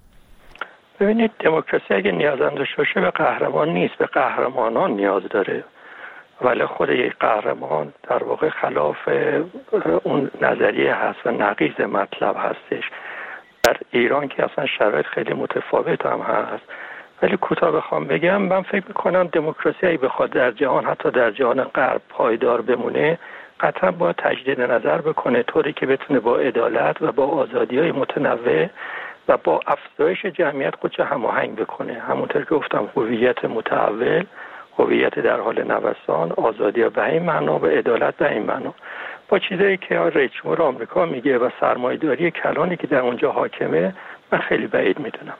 ببینید دموکراسی اگه نیازمند باشه به قهرمان نیست، به قهرمانان نیاز داره. ولی خود یک قهرمان در واقع خلاف اون نظریه هست و نقیض مطلب هستش. در ایران که اصلا شرایط خیلی متفاوت هم هست، ولی کوتاه بخوام بگم من فکر میکنم دموکراسی اگه بخواد در جهان حتی در جهان غرب پایدار بمونه قطعا باید تجدید نظر بکنه طوری که بتونه با عدالت و با آزادی‌های متنوع و با افزایش جمعیت خودش هماهنگ بکنه. همونطور که گفتم هویت متحول، هویت در حال نوسان، آزادی به این معنا و عدالت به این معنا، با چیزایی که رئیس جمهور آمریکا میگه و سرمایه‌داری کلانی که در اونجا حاکمه من خیلی بعید میدونم.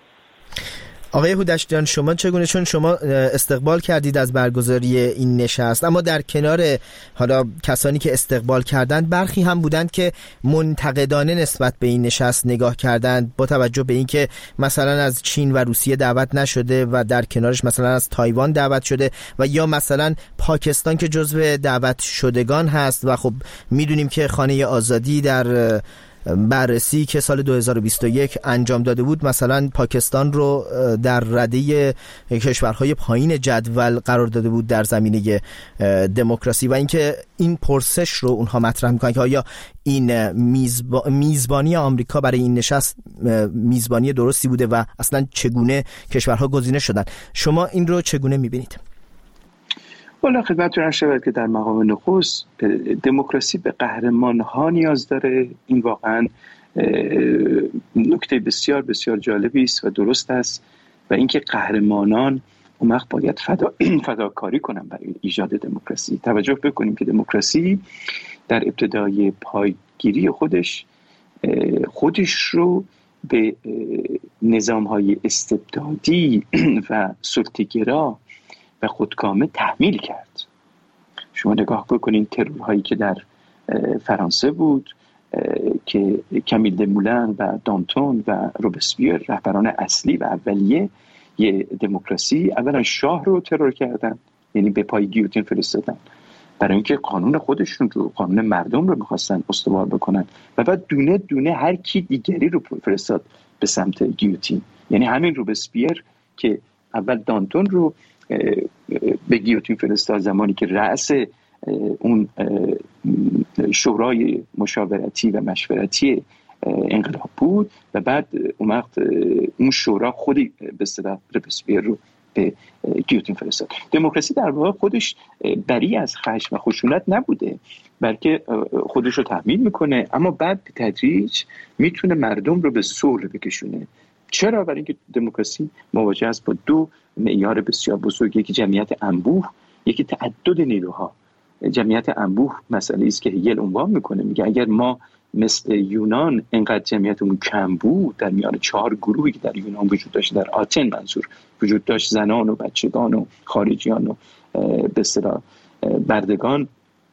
آقای هودشتیان شما چگونه، چون شما استقبال کردید از برگزاری این نشست، اما در کنار حالا کسانی که استقبال کردند برخی هم بودند که منتقدانه نسبت به این نشست نگاه کردند با توجه به اینکه مثلا از چین و روسیه دعوت نشده و در کنارش مثلا از تایوان دعوت شده و یا مثلا پاکستان که جزو دعوت شدگان هست و خب میدونیم که خانه آزادی در بررسی که سال دو هزار و بیست و یک انجام داده بود مثلا پاکستان رو در رده کشورهای پایین جدول قرار داده بود در زمینه دموکراسی و اینکه این پرسش رو اونها مطرح میکنن که آیا این میزبا... میزبانی آمریکا برای این نشست میزبانی درستی بوده و اصلا چگونه کشورها گزینه شدن. شما این رو چگونه میبینید؟ والا خدمتتون عرض شود که در مقام نخست دموکراسی به قهرمان ها نیاز داره. این واقعا نکته بسیار بسیار جالبی است و درست است و اینکه قهرمانان اون وقت باید فدا... فداکاری کنن برای ایجاد دموکراسی. توجه بکنیم که دموکراسی در ابتدای پایگیری خودش خودش رو به نظام‌های استبدادی و سلطه‌گرا و خودکامه تحمیل کرد. شما نگاه بکنین ترورهایی که در فرانسه بود که کامیل دمولن و دانتون و روبسپیر رهبران اصلی و اولیه یه دموکراسی اولا شاه رو ترور کردن، یعنی به پای گیوتین فرستادن برای اینکه قانون خودشون رو، قانون مردم رو می‌خواستن استوار بکنن و بعد دونه دونه هر کی دیگری رو فرستاد به سمت گیوتین. یعنی همین روبسپیر که اول دانتون رو به گیوتین فرستاد زمانی که رأس اون شورای مشاورتی و مشورتی انقلاب بود و بعد اون وقت اون شورا خودی به اصطلاح روبسپیر رو به گیوتین فرستاد. دموکراسی در واقع خودش بری از خشم و خشونت نبوده، بلکه خودش رو تحمیل میکنه اما بعد به تدریج میتونه مردم رو به صلح بکشونه. چرا؟ برای اینکه دموکراسی مواجه است با دو معیار بسیار بزرگ، یکی جمعیت انبوه، یکی تعدد نیروها. جمعیت انبوه مسئله است که هگل عنوان میکنه، میگه اگر ما مثل یونان انقدر جمعیتمون کم بود، در میان چهار گروهی که در یونان وجود داشت، در آتن منظور وجود داشت، زنان و بچگان و خارجیان و به اصطلاح بردگان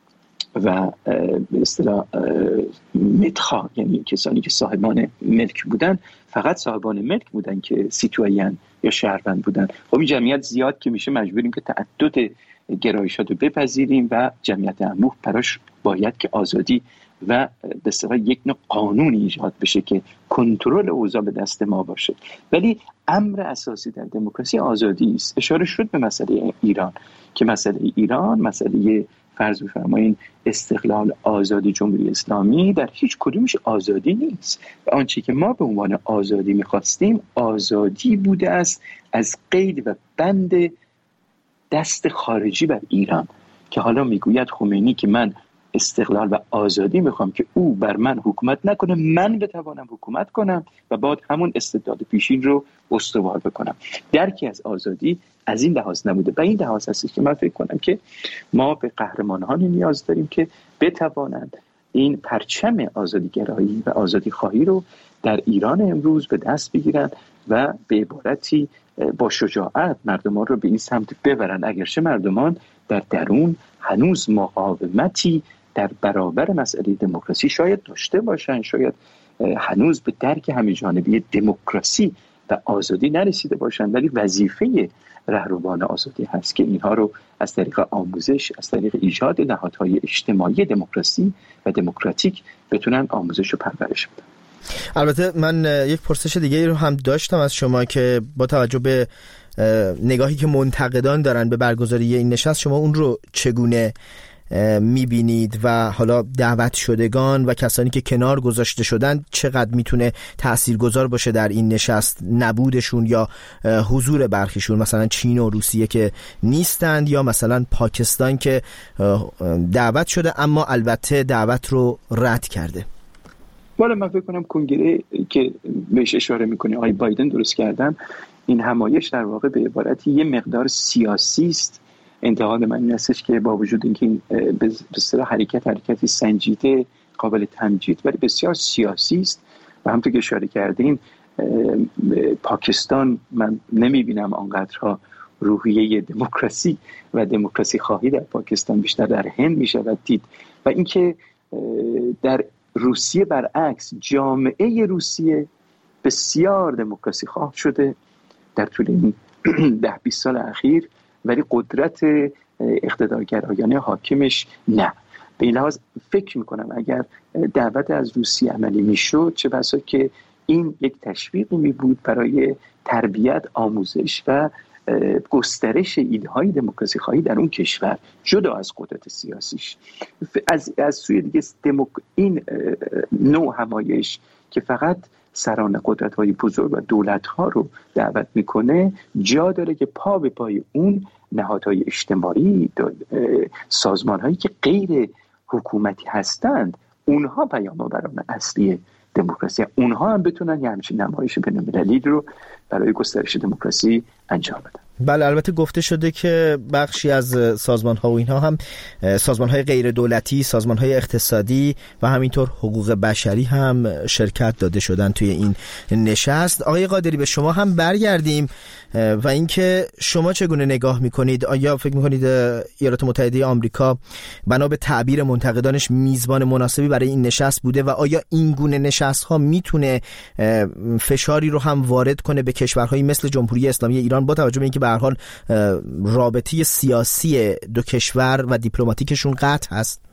و به اصطلاح مدخا، یعنی کسانی که صاحبان ملک بودن، فقط صاحبان ملک بودن که سیتوین یا شهروند بودن. خب این جمعیت زیاد که میشه مجبوریم که تعدد گرایشات رو بپذیریم و جمعیت انبوه براش باید که آزادی و به اصطلاح یک نوع قانون ایجاد بشه که کنترل اوضاع به دست ما باشه. ولی امر اساسی در دموکراسی آزادی است. اشاره شد به مسئله ایران که مسئله ایران مسئله فرض بفرمایید استقلال آزادی جمهوری اسلامی در هیچ کدومش آزادی نیست و آنچه که ما به عنوان آزادی می‌خواستیم آزادی بوده است از قید و بند دست خارجی بر ایران که حالا میگوید خمینی که من استقلال و آزادی میخوام که او بر من حکومت نکنه، من بتوانم حکومت کنم و بعد همون استبداد پیشین رو استوار بکنم. درکی از آزادی از این لحاظ نبوده. به این لحاظ هست که من فکر کنم که ما به قهرمانانی نیاز داریم که بتوانند این پرچم آزادیگرایی و آزادی خواهی رو در ایران امروز به دست بگیرن و به عبارتی با شجاعت مردمان رو به این سمت ببرن، اگرچه مردمان در درون هنوز مقاومتی در برابر مسئله دموکراسی شاید داشته باشن، شاید هنوز به درک همه‌جانبه دموکراسی و آزادی نرسیده باشن، ولی وظیفه رهروان آزادی هست که اینها رو از طریق آموزش، از طریق ایجاد نهادهای اجتماعی دموکراسی و دموکراتیک بتونن آموزش و پرورش بدن. البته من یک پرسش دیگه رو هم داشتم از شما که با توجه به نگاهی که منتقدان دارن به برگزاری این نشست، شما اون رو چگونه میبینید و حالا دعوت شدگان و کسانی که کنار گذاشته شدن چقدر میتونه تاثیرگذار باشه در این نشست، نبودشون یا حضور برخیشون، مثلا چین و روسیه که نیستند یا مثلا پاکستان که دعوت شده اما البته دعوت رو رد کرده؟ والا من فکر کنم کنگره که بهش اشاره میکنه آقای بایدن درست کردن، این همایش در واقع به عبارتی یه مقدار سیاسی است. انتقاد من این هستش که با وجود اینکه این به اصطلاح حرکت حرکتی سنجیده قابل تمجید ولی بسیار سیاسی است و همونطور که اشاره کردین پاکستان من نمیبینم آنقدرها روحیه دموکراسی و دموکراسی خواهی در پاکستان، بیشتر در هند میشود دید. و اینکه در روسیه برعکس جامعه روسیه بسیار دموکراسی خواه شده در طول این ده بیست سال اخیر، ولی قدرت اقتدارگرایانه حاکمش نه. به این لحاظ فکر میکنم اگر دعوت از روسیه عملی میشد چه بسا که این یک تشویقی می بود برای تربیت، آموزش و گسترش ایده‌های دموکراسی خواهی در اون کشور جدا از قدرت سیاسیش. از از سوی دیگه دموک... این نوع همایش که فقط سران قدرت‌های بزرگ و دولت‌ها رو دعوت میکنه جا داره که پا به پای اون نهادهای اجتماعی، سازمان‌هایی که غیر حکومتی هستند، اونها پیام‌آوران اصلی دموکراسی، اونها هم بتونن یه همچین نمایش بین‌المللی رو برای گسترش دموکراسی انجام بدن. بله، البته گفته شده که بخشی از سازمان‌ها و اینها هم سازمان‌های غیر دولتی، سازمان‌های اقتصادی و همینطور حقوق بشری هم شرکت داده شدن توی این نشست. آقای قادری به شما هم برگردیم و اینکه شما چگونه نگاه می‌کنید؟ آیا فکر می‌کنید ایالات متحده آمریکا بنا به تعبیر منتقدانش میزبان مناسبی برای این نشست بوده و آیا این گونه نشست‌ها میتونه فشاری رو هم وارد کنه به کشورهایی مثل جمهوری اسلامی ایران با توجه به اینکه به هر حال رابطه سیاسی دو کشور و دیپلماتیکشون قطع هست؟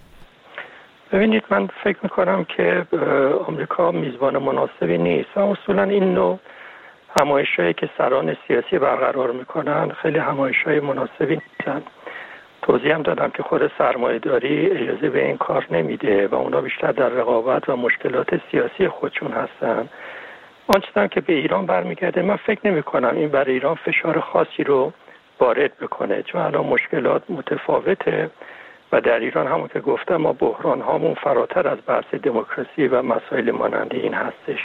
ببینید من فکر میکنم که آمریکا میزبان مناسبی نیست و اصولا این نوع همایش‌هایی که سران سیاسی برقرار میکنن خیلی همایش‌های مناسبی نیستن. توضیح هم دادم که خود سرمایه‌داری اجازه به این کار نمیده و اونا بیشتر در رقابت و مشکلات سیاسی خودشون هستن. آنچنان که به ایران برمیگرده من فکر نمی کنم این برای ایران فشار خاصی رو وارد بکنه، چون الان مشکلات متفاوته و در ایران همون که گفتم ما بحران هامون فراتر از بحث دموکراسی و مسائل مانند این هستش.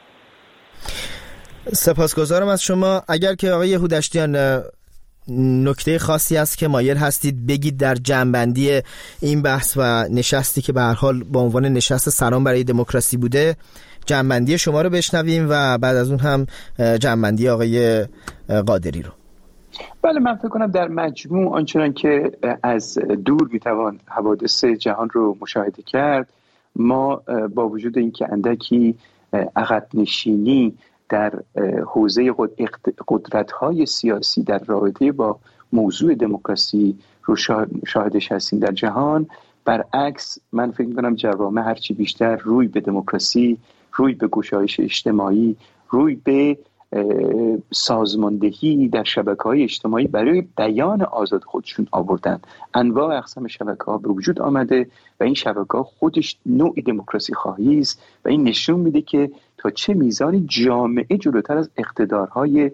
سپاسگزارم از شما. اگر که آقای هودشتیان نکته خاصی است که مایل هستید بگید در جنبندی این بحث و نشستی که به هر حال با عنوان نشست سران برای دموکراسی بوده، جنبندی شما رو بشنویم و بعد از اون هم جنبندی آقای قادری رو. بله، من فکر کنم در مجموع آنچنان که از دور میتوان حوادث جهان رو مشاهده کرد، ما با وجود اینکه اندکی عقب نشینی در حوزه قدرت‌های سیاسی در رابطه با موضوع دموکراسی رو شاهدش هستیم در جهان، برعکس من فکر می‌کنم جوامع هرچی بیشتر روی به دموکراسی، روی به گشایش اجتماعی، روی به سازماندهی در شبکه‌های اجتماعی برای بیان آزاد خودشون آوردن. انواع اقسام شبکه‌ها به وجود آمده و این شبکه‌ها خودش نوع دموکراسی خواهی است و این نشون میده که تا چه میزانی جامعه جلوتر از اقتدارهای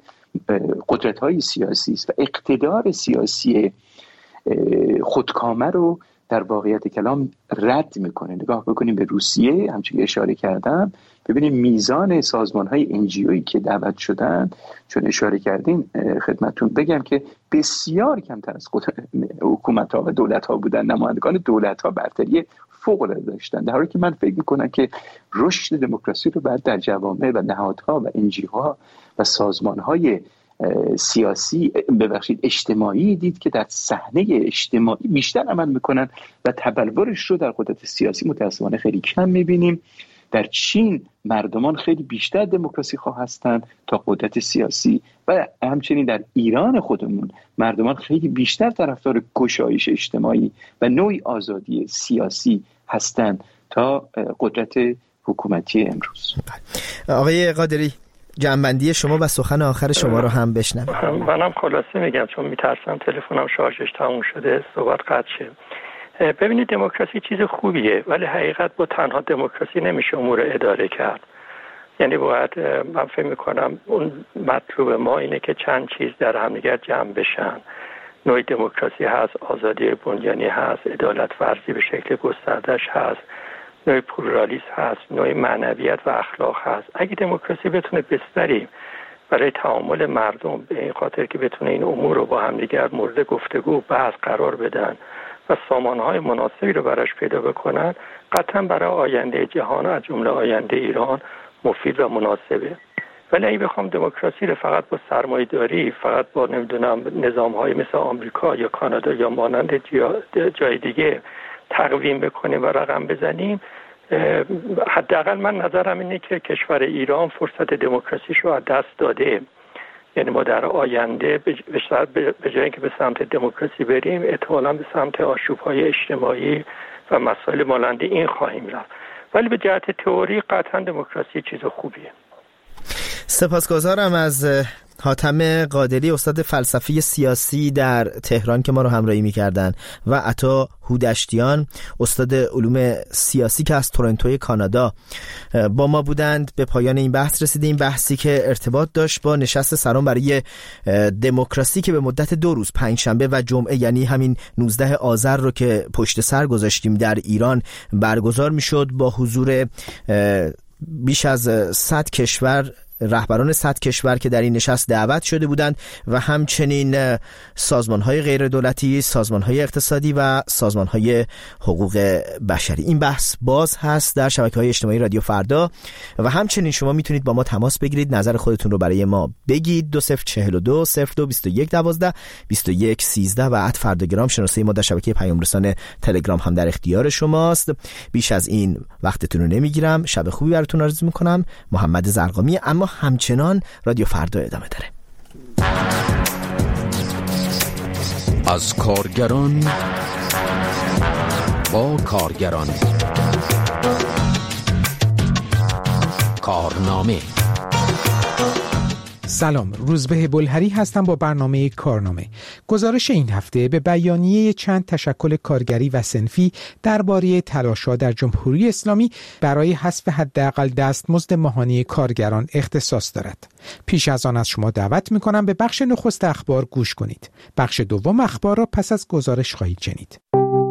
قدرت‌های سیاسی است و اقتدار سیاسی خودکامه رو در واقعیت کلام رد میکنه. نگاه بکنیم به روسیه، همچون که اشاره کردم، ببینیم میزان سازمان‌های انجیویی که دعوت شدن، چون اشاره کردین خدمتتون بگم که بسیار کمتر از حکومت‌ها و دولت‌ها بودن. نمایندگان دولت‌ها برتری فوق‌العاده داشتن، در حالی که من فکر می‌کنم که رشد دموکراسی رو بعد در جوامع و نهادها و انجیوها و سازمان‌های سیاسی ببخشید اجتماعی دید که در صحنه اجتماعی بیشتر عمل میکنن و تبلورش رو در قدرت سیاسی متاسفانه خیلی کم میبینیم. در چین مردمان خیلی بیشتر دموکراسی خواه هستند تا قدرت سیاسی و همچنین در ایران خودمون مردمان خیلی بیشتر طرفدار گشایش اجتماعی و نوعی آزادی سیاسی هستند تا قدرت حکومتی امروز. آقای قادری، جنبندی شما و سخن آخر شما رو هم بشنوم. منم خلاصه میگم چون میترسم تلفنم شارژش تموم شده صحبت قطع شه. ببینید دموکراسی چیز خوبیه، ولی حقیقت با تنها دموکراسی نمیشه امور اداره کرد. یعنی باید، من فکر میکنم اون مطلوب ما اینه که چند چیز در همدیگر جمع بشن. نوع دموکراسی هست، آزادی بنیانی هست، عدالت ورزی به شکل گستردش هست، نوع پلورالیسم هست، نوع معنویت و اخلاق هست. اگه دموکراسی بتونه بستری برای تعامل مردم، به این خاطر که بتونه این امور رو با همدیگر مورد گفتگو بحث قرار بدن و سامانهای مناسبی رو براش پیدا بکنن، قطعا برای آینده جهان از جمله آینده ایران مفید و مناسبه. ولی اگه بخوام دموکراسی رو فقط با سرمایه‌داری، فقط با نمیدونم نظام‌های مثل آمریکا یا کانادا یا مانند جای دیگه تقویم بکنیم و رقم بزنیم، حداقل من نظرم اینه که کشور ایران فرصت دموکراسیش رو از دست داده. یعنی ما در آینده به جای اینکه به سمت دموکراسی بریم، احتمالاً به سمت آشوب‌های اجتماعی و مسائل مانند این خواهیم رفت. ولی به جهت تئوری قطعاً دموکراسی چیز خوبیه. سپاسگزارم از حاتم قادری، استاد فلسفه سیاسی در تهران که ما رو همراهی می‌کردن، و عطا هودشتیان، استاد علوم سیاسی که از تورنتوی کانادا با ما بودند. به پایان این بحث رسیدیم، بحثی که ارتباط داشت با نشست سران برای دموکراسی که به مدت دو روز، پنجشنبه و جمعه، یعنی همین نوزده آذر رو که پشت سر گذاشتیم، در ایران برگزار می‌شد با حضور بیش از صد کشور، رهبران صد کشور که در این نشست دعوت شده بودند و همچنین سازمان‌های غیر دولتی، سازمان‌های اقتصادی و سازمان‌های حقوق بشری. این بحث باز هست در شبکه‌های اجتماعی رادیو فردا و همچنین شما میتونید با ما تماس بگیرید، نظر خودتون رو برای ما بگید. دو صفر چهل و دو صفر دو بیست و یک دوازده بیست و یک سیزده و ات فرداگرام شناسه ما در شبکه پیام رسان تلگرام هم در اختیار شماست. بیش از این وقتتون رو نمیگیرم. شب خوبی براتون آرزو میکنم. محمد زرقامی. اما همچنان رادیو فردا ادامه داره. از کارگران با کارگران، کارنامه. سلام، روزبه بلهری هستم با برنامه کارنامه. گزارش این هفته به بیانیه چند تشکل کارگری و صنفی درباره تلاش‌ها در جمهوری اسلامی برای حذف حداقل دستمزد ماهانه کارگران اختصاص دارد. پیش از آن از شما دعوت می‌کنم به بخش نخست اخبار گوش کنید. بخش دوم اخبار را پس از گزارش خواهید شنید.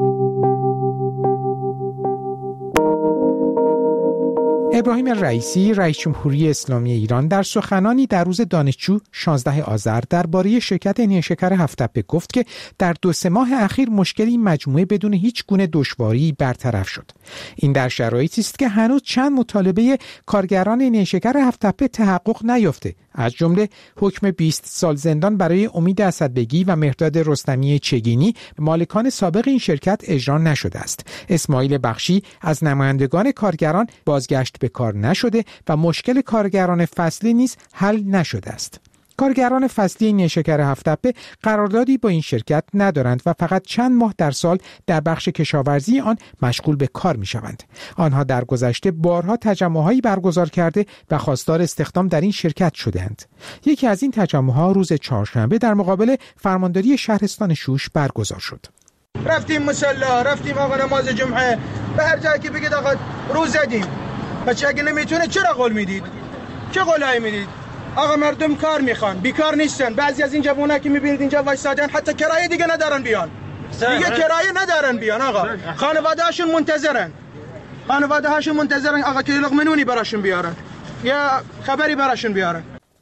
ابراهیم رئیسی، رئیس جمهوری اسلامی ایران، در سخنانی در روز دانشجو شانزده آذر درباره شرکت نیشکر هفت‌تپه گفت که در دو سه ماه اخیر مشکل این مجموعه بدون هیچ گونه دشواری برطرف شد. این در شرایطی است که هنوز چند مطالبه کارگران نیشکر هفت‌تپه تحقق نیافته، از جمله حکم بیست سال زندان برای امید اسدبگی و مهرداد رستمی چگینی، مالکان سابق این شرکت، اجرا نشده است. اسماعیل بخشی از نمایندگان کارگران بازگشت به کار نشده و مشکل کارگران فصلی نیز حل نشده است. کارگران فصلی نیشکر هفت‌تپه قراردادی با این شرکت ندارند و فقط چند ماه در سال در بخش کشاورزی آن مشغول به کار می‌شوند. آنها در گذشته بارها تجمع‌هایی برگزار کرده و خواستار استخدام در این شرکت شدند. یکی از این تجمع‌ها روز چهارشنبه در مقابل فرمانداری شهرستان شوش برگزار شد. رفتیم مصلی، رفتیم آقا نماز جمعه، به هر جایی که بگید آقا روز زدیم. بچه اگه نمیتونه چرا قول میدید؟ چه قولایی میدید؟ آقا مردم کار میخوان، بیکار نیستن. بعضی از این جوونا که میبینید اینجا وایسادن حتی کرایه دیگه ندارن بیان. دیگه کرایه ندارن بیان آقا. خانواده هاشون منتظرن. خانواده هاشون منتظرن آقا که لقمه نونی براشون بیارن یا خبری براشون بیارن.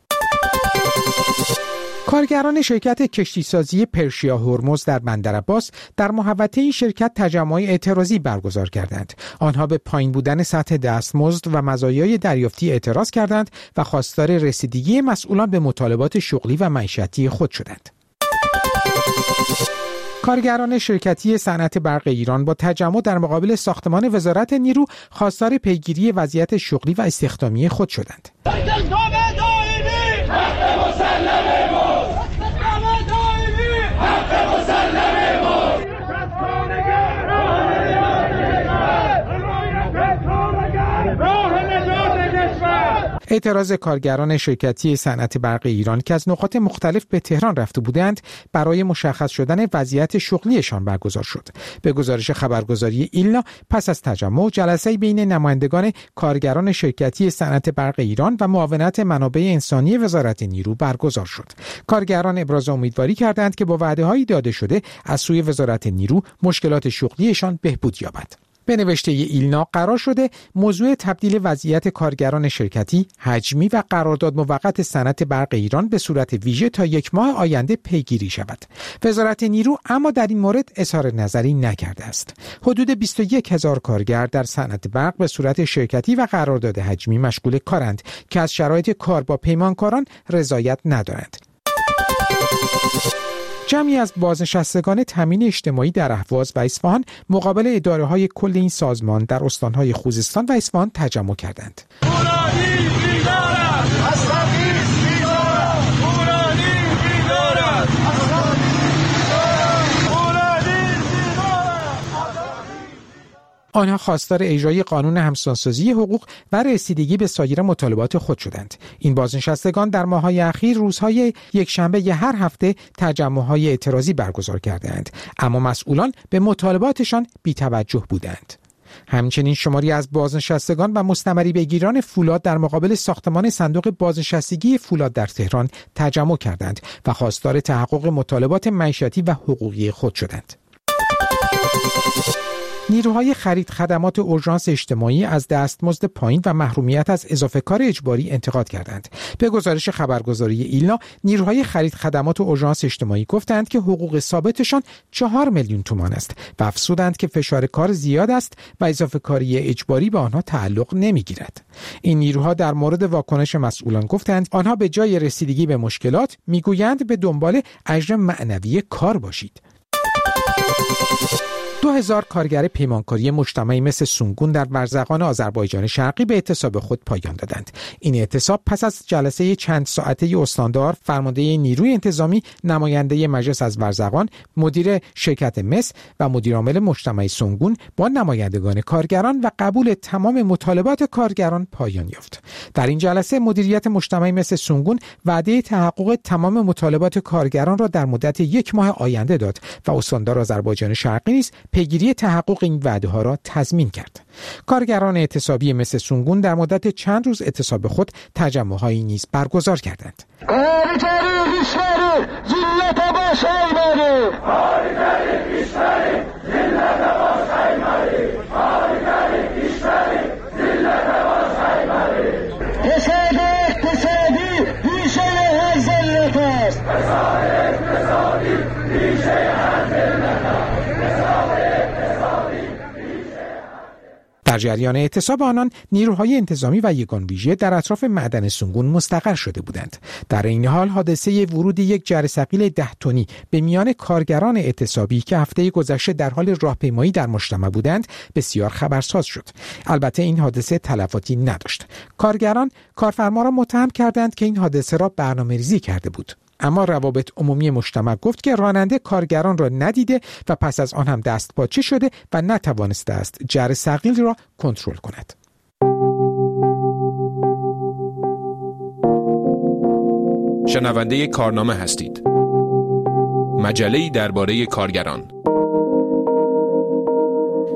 کارگران شرکت کشتیسازی پرشیا هرمز در بندر عباس در محوطه این شرکت تجمع اعتراضی برگزار کردند. آنها به پایین بودن سطح دستمزد و مزایای دریافتی اعتراض کردند و خواستار رسیدگی مسئولان به مطالبات شغلی و معیشتی خود شدند. کارگران شرکتی صنعت برق ایران با تجمع در مقابل ساختمان وزارت نیرو خواستار پیگیری وضعیت شغلی و استخدامی خود شدند. اعتراض کارگران شرکتی صنعت برق ایران که از نقاط مختلف به تهران رفته بودند برای مشخص شدن وضعیت شغلیشان برگزار شد. به گزارش خبرگزاری ایلنا پس از تجمع جلسه بین نمایندگان کارگران شرکتی صنعت برق ایران و معاونت منابع انسانی وزارت نیرو برگزار شد. کارگران ابراز امیدواری کردند که با وعده‌های داده شده از سوی وزارت نیرو مشکلات شغلیشان بهبود یابد. به نوشته ایلنا قرار شده موضوع تبدیل وضعیت کارگران شرکتی، حجمی و قرارداد موقت صنعت برق ایران به صورت ویژه تا یک ماه آینده پیگیری شود. وزارت نیرو اما در این مورد اظهار نظری نکرده است. حدود بیست و یک هزار کارگر در صنعت برق به صورت شرکتی و قرارداد حجمی مشغول کارند که از شرایط کار با پیمانکاران رضایت ندارند. جمعی از بازنشستگان تامین اجتماعی در اهواز و اصفهان مقابل اداره‌های کل این سازمان در استان‌های خوزستان و اصفهان تجمع کردند. آنها خواستار اجرای قانون همسانسازی حقوق و رسیدگی به سایر مطالبات خود شدند. این بازنشستگان در ماه‌های اخیر روزهای یکشنبه هر هفته تجمع‌های اعتراضی برگزار کردند، اما مسئولان به مطالباتشان بی‌توجه بودند. همچنین شماری از بازنشستگان و مستمری بگیران فولاد در مقابل ساختمان صندوق بازنشستگی فولاد در تهران تجمع کردند و خواستار تحقق مطالبات معیشتی و حقوقی خود شدند. نیروهای خرید خدمات اورژانس اجتماعی از دستمزد پایین و محرومیت از اضافه کار اجباری انتقاد کردند. به گزارش خبرگزاری ایلنا، نیروهای خرید خدمات اورژانس اجتماعی گفتند که حقوق ثابتشان چهار میلیون تومان است و افزودند که فشار کار زیاد است و اضافه کاری اجباری به آنها تعلق نمیگیرد. این نیروها در مورد واکنش مسئولان گفتند آنها به جای رسیدگی به مشکلات میگویند به دنبال اجر معنوی کار باشید. دو هزار کارگر پیمانکاری مجتمعی مثل سونگون در ورزقان آذربایجان شرقی به اعتصاب خود پایان دادند. این اعتصاب پس از جلسه چند ساعته استاندار، فرمانده نیروی انتظامی، نماینده مجلس از ورزقان، مدیر شرکت مس و مدیرعامل مجتمع سونگون با نمایندگان کارگران و قبول تمام مطالبات کارگران پایان یافت. در این جلسه مدیریت مجتمع مس سونگون وعده تحقق تمام مطالبات کارگران را در مدت یک ماه آینده داد و استاندار آذربایجان شرقی نیز پیگیری تحقق این وعده‌ها را تضمین کرد. کارگران اعتصابی مثل سونگون در مدت چند روز اعتصاب خود تجمع‌هایی نیز برگزار کردند. در جریان اعتصاب آنان نیروهای انتظامی و یگان ویژه در اطراف معدن سونگون مستقر شده بودند. در این حال حادثه ورود یک جرثقیل ده تنی به میان کارگران اعتصابی که هفته گذشته در حال راهپیمایی در مجتمع بودند بسیار خبرساز شد. البته این حادثه تلفاتی نداشت. کارگران کارفرما را متهم کردند که این حادثه را برنامه‌ریزی کرده بود. اما روابط عمومی مجتمع گفت که راننده کارگران را ندیده و پس از آن هم دستپاچه شده و نتوانسته است جرثقیل را کنترل کند. شنونده کارنامه هستید. مجله‌ای درباره کارگران.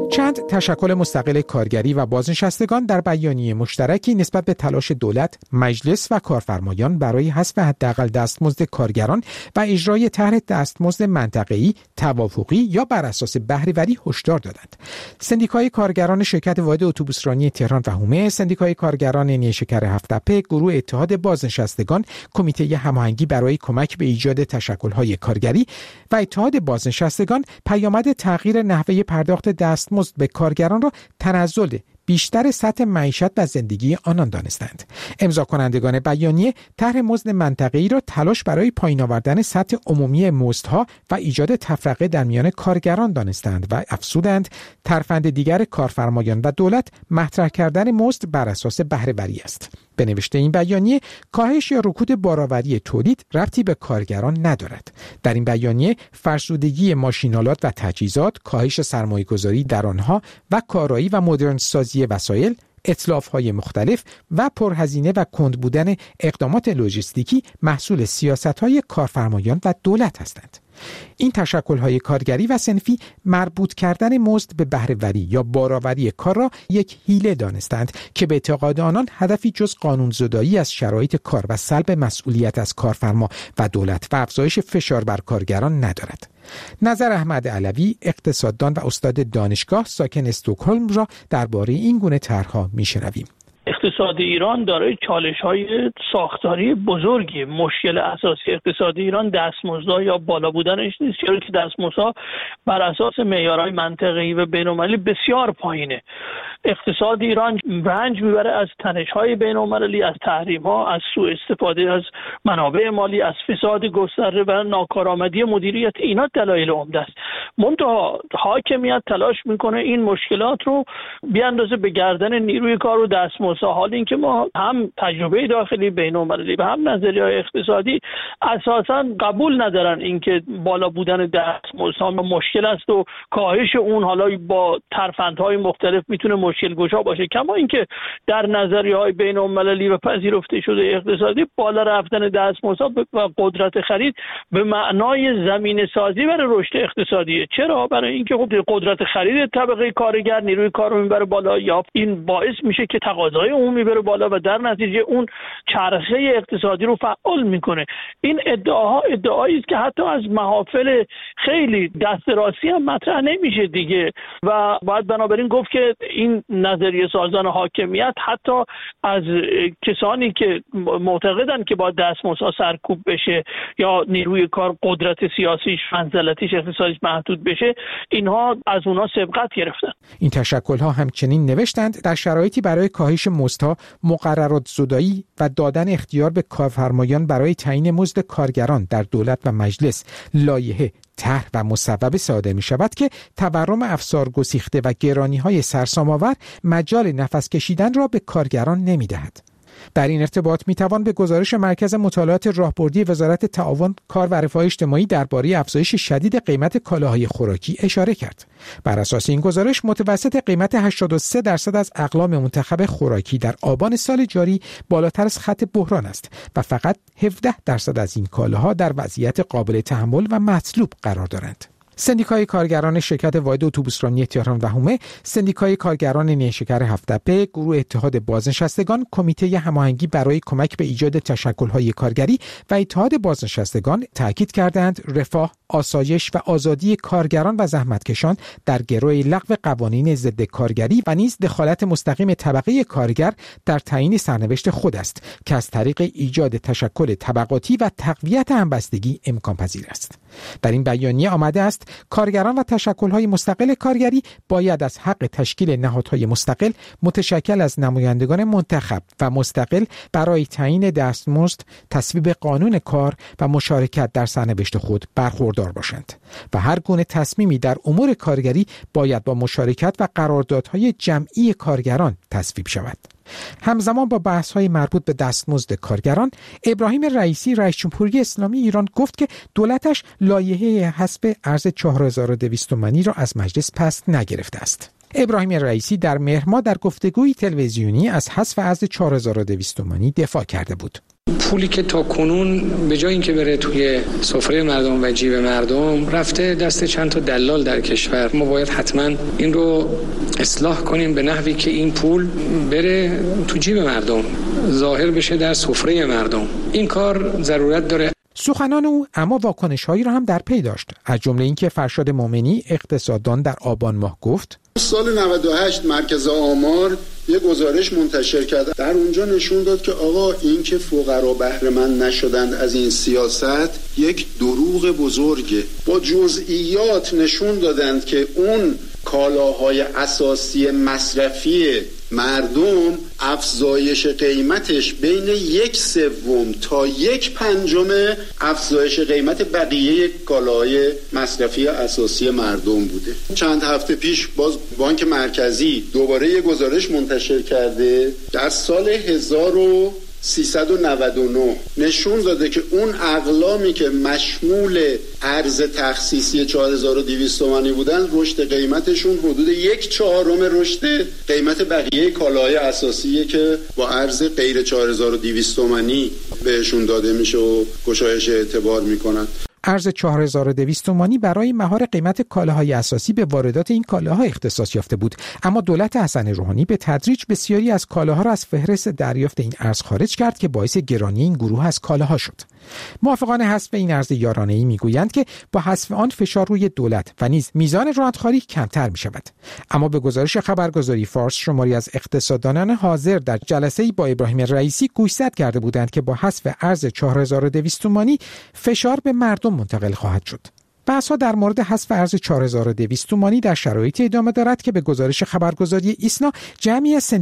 چند تشکل مستقل کارگری و بازنشستگان در بیانیه مشترکی نسبت به تلاش دولت، مجلس و کارفرمایان برای حذف حداقل دستمزد کارگران و اجرای طرح دستمزد منطقه‌ای، توافقی یا بر اساس بهره‌وری هشدار دادند. سندیکای کارگران شرکت واحد اتوبوسرانی تهران و حومه، سندیکای کارگران نیشکر هفت‌تپه، گروه اتحاد بازنشستگان، کمیته هماهنگی برای کمک به ایجاد تشکل‌های کارگری و اتحاد بازنشستگان پیامد تغییر نحوه پرداخت دستمزد به کارگران را تنزل بیشتر سطح معیشت و زندگی آنان دانستند. امضا کنندگان بیانیه طرح مزد منطقه‌ای را تلاش برای پایین آوردن سطح عمومی مزدها و ایجاد تفرقه در میان کارگران دانستند و افزودند ترفند دیگر کارفرمایان و دولت مطرح کردن مزد بر اساس بهره‌وری است. به نوشته این بیانیه کاهش یا رکود بارآوری تولید ربطی به کارگران ندارد. در این بیانیه فرسودگی ماشین‌آلات و تجهیزات، کاهش سرمایه‌گذاری در آنها و کارایی و مدرن سازی وسایل، اتلاف‌های مختلف و پرهزینه و کند بودن اقدامات لوجستیکی محصول سیاست‌های کارفرمایان و دولت هستند. این تشکل‌های کارگری و صنفی مربوط کردن مزد به بهره‌وری یا بارآوری کار را یک حیله دانستند که به اعتقاد آنان هدفی جز قانون‌زدایی از شرایط کار و سلب مسئولیت از کارفرما و دولت و افزایش فشار بر کارگران ندارد. نظر احمد علوی، اقتصاددان و استاد دانشگاه ساکن استکهلم را درباره این گونه طرح‌ها می‌شنویم. اقتصاد ایران دارای چالش‌های ساختاری بزرگی. مشکل اساسی اقتصاد ایران دستمزدها یا بالا بودنش نیست، چرا که دستمزدها بر اساس معیارهای منطقه‌ای و بین‌المللی بسیار پایینه. اقتصاد ایران رنج میبره از تنش‌های بین‌المللی، از تحریم‌ها، از سوء استفاده از منابع مالی، از فساد گسترده و ناکارآمدی مدیریت. اینا دلایل عمده است. منتها حاکمیت تلاش میکنه این مشکلات رو بیاندازه به گردن نیروی کار و دستمزد، حال اینکه ما هم تجربه داخلی بین‌المللی و هم نظریه‌های اقتصادی اساساً قبول ندارن اینکه بالا بودن دستمزدها مشکل است و کاهش اون حالا با ترفندهای مختلف میتونه مشکل گشا باشه. کما اینکه در نظریه‌های بین‌المللی و پذیرفته شده اقتصادی بالا رفتن دستمزدها و قدرت خرید به معنای زمینه سازی برای رشد اقتصادیه. چرا؟ برای اینکه خب قدرت خرید طبقه کارگر نیروی کار رو میبره بالا، یا این باعث میشه که تقاضای اون میبره بالا و در نتیجه اون چرخه اقتصادی رو فعال میکنه. این ادعاها ادعایی است که حتی از محافل خیلی دست راستی هم مطرح نمیشه دیگه و باید بنابراین گفت که این نظریه سازان حاکمیت حتی از کسانی که معتقدن که با دستمزدها سرکوب بشه یا نیروی کار قدرت سیاسیش، منزلتیش، اقتصادیش محدود بشه، اینها از اونها سبقت گرفتن. این تشکل‌ها همچنین نوشتند در شرایطی برای کاهش مزدها، مقررات زدایی و دادن اختیار به کارفرمایان برای تعیین مزد کارگران در دولت و مجلس لایحه، طرح و مصوبه صادر می شود که تورم افسار گسیخته و گرانی‌های سرسام‌آور مجال نفس کشیدن را به کارگران نمی دهد. در این ارتباط می توان به گزارش مرکز مطالعات راهبردی وزارت تعاون، کار و رفاه اجتماعی درباره افزایش شدید قیمت کالاهای خوراکی اشاره کرد. بر اساس این گزارش متوسط قیمت هشتاد و سه درصد از اقلام منتخب خوراکی در آبان سال جاری بالاتر از خط بحران است و فقط هفده درصد از این کالاها در وضعیت قابل تحمل و مطلوب قرار دارند. سندیکای کارگران شرکت واحد اتوبوسرانی تهران و حومه، سندیکای کارگران نیشکر هفت‌تپه، گروه اتحاد بازنشستگان، کمیته هماهنگی برای کمک به ایجاد تشکل‌های کارگری و اتحاد بازنشستگان تاکید کردند رفاه، آسایش و آزادی کارگران و زحمتکشان در گروه لغو قوانین ضد کارگری و نیز دخالت مستقیم طبقه کارگر در تعیین سرنوشت خود است که از طریق ایجاد تشکل طبقاتی و تقویت همبستگی امکان پذیر است. در این بیانیه آمده است کارگران و تشکل‌های مستقل کارگری باید از حق تشکیل نهادهای مستقل متشکل از نمایندگان منتخب و مستقل برای تعیین دستمزد، تصویب قانون کار و مشارکت در سرنوشت خود برخوردار باشند و هر گونه تصمیمی در امور کارگری باید با مشارکت و قراردادهای جمعی کارگران تصویب شود. همزمان با بحث‌های مربوط به دستمزد کارگران، ابراهیم رئیسی رئیس جمهوری اسلامی ایران گفت که دولتش لایحه حسب ارز چهار هزار و دویست تومانی را از مجلس پس نگرفته است. ابراهیم رئیسی در مهر ماه در گفتگوی تلویزیونی از حذف ارز چهار هزار و دویست تومانی دفاع کرده بود. پولی که تا کنون به جای اینکه بره توی سفره مردم و جیب مردم رفته دست چند تا دلال در کشور. ما باید حتما این رو اصلاح کنیم به نحوی که این پول بره تو جیب مردم، ظاهر بشه در سفره مردم. این کار ضرورت داره. سخنان او اما واکنش‌هایی را هم در پی داشت، از جمله اینکه فرشاد مومنی اقتصاددان در آبان ماه گفت سال نود و هشت مرکز آمار یک گزارش منتشر کرد، در اونجا نشون داد که آقا این که فقرا بهره مند نشدند از این سیاست یک دروغ بزرگه. با جزئیات نشون دادند که اون کالاهای اساسی مصرفی مردم افزایش قیمتش بین یک سوم تا یک پنجم افزایش قیمت بقیه کالاهای مصرفی اساسی مردم بوده. چند هفته پیش باز بانک مرکزی دوباره یک گزارش منتشر کرده، در سال هزار و سیصد و نود و نه نشون داده که اون اقلامی که مشمول ارز تخصیصی چهار هزار و دویست تومانی بودن رشد قیمتشون حدود یک چهارم رشد قیمت بقیه کالاهای اساسیه که با ارز غیر چهار هزار و دویست تومانی بهشون داده میشه و گشایش اعتبار میکنن. ارز چهار هزار و دویست تومانی برای مهار قیمت کالاهای اساسی به واردات این کالاها اختصاص یافته بود، اما دولت حسن روحانی به تدریج بسیاری از کالاها را از فهرست دریافت این ارز خارج کرد که باعث گرانی این گروه از کالاها شد. موافقان حذف این ارز یارانه‌ای میگویند که با حذف آن فشار روی دولت و نیز میزان رانتخواری کمتر می‌شود. اما به گزارش خبرگزاری فارس شماری از اقتصاددانان حاضر در جلسه‌ای با ابراهیم رئیسی گوشزد کرده بودند که با حذف ارز چهار هزار و دویست تومانی فشار به مردم منتقل خواهد شد. بحث‌ها در مورد حذف ارز چهار هزار و دویست تومانی در شرایطی ادامه دارد که به گزارش خبرگزاری ایسنا جمعی از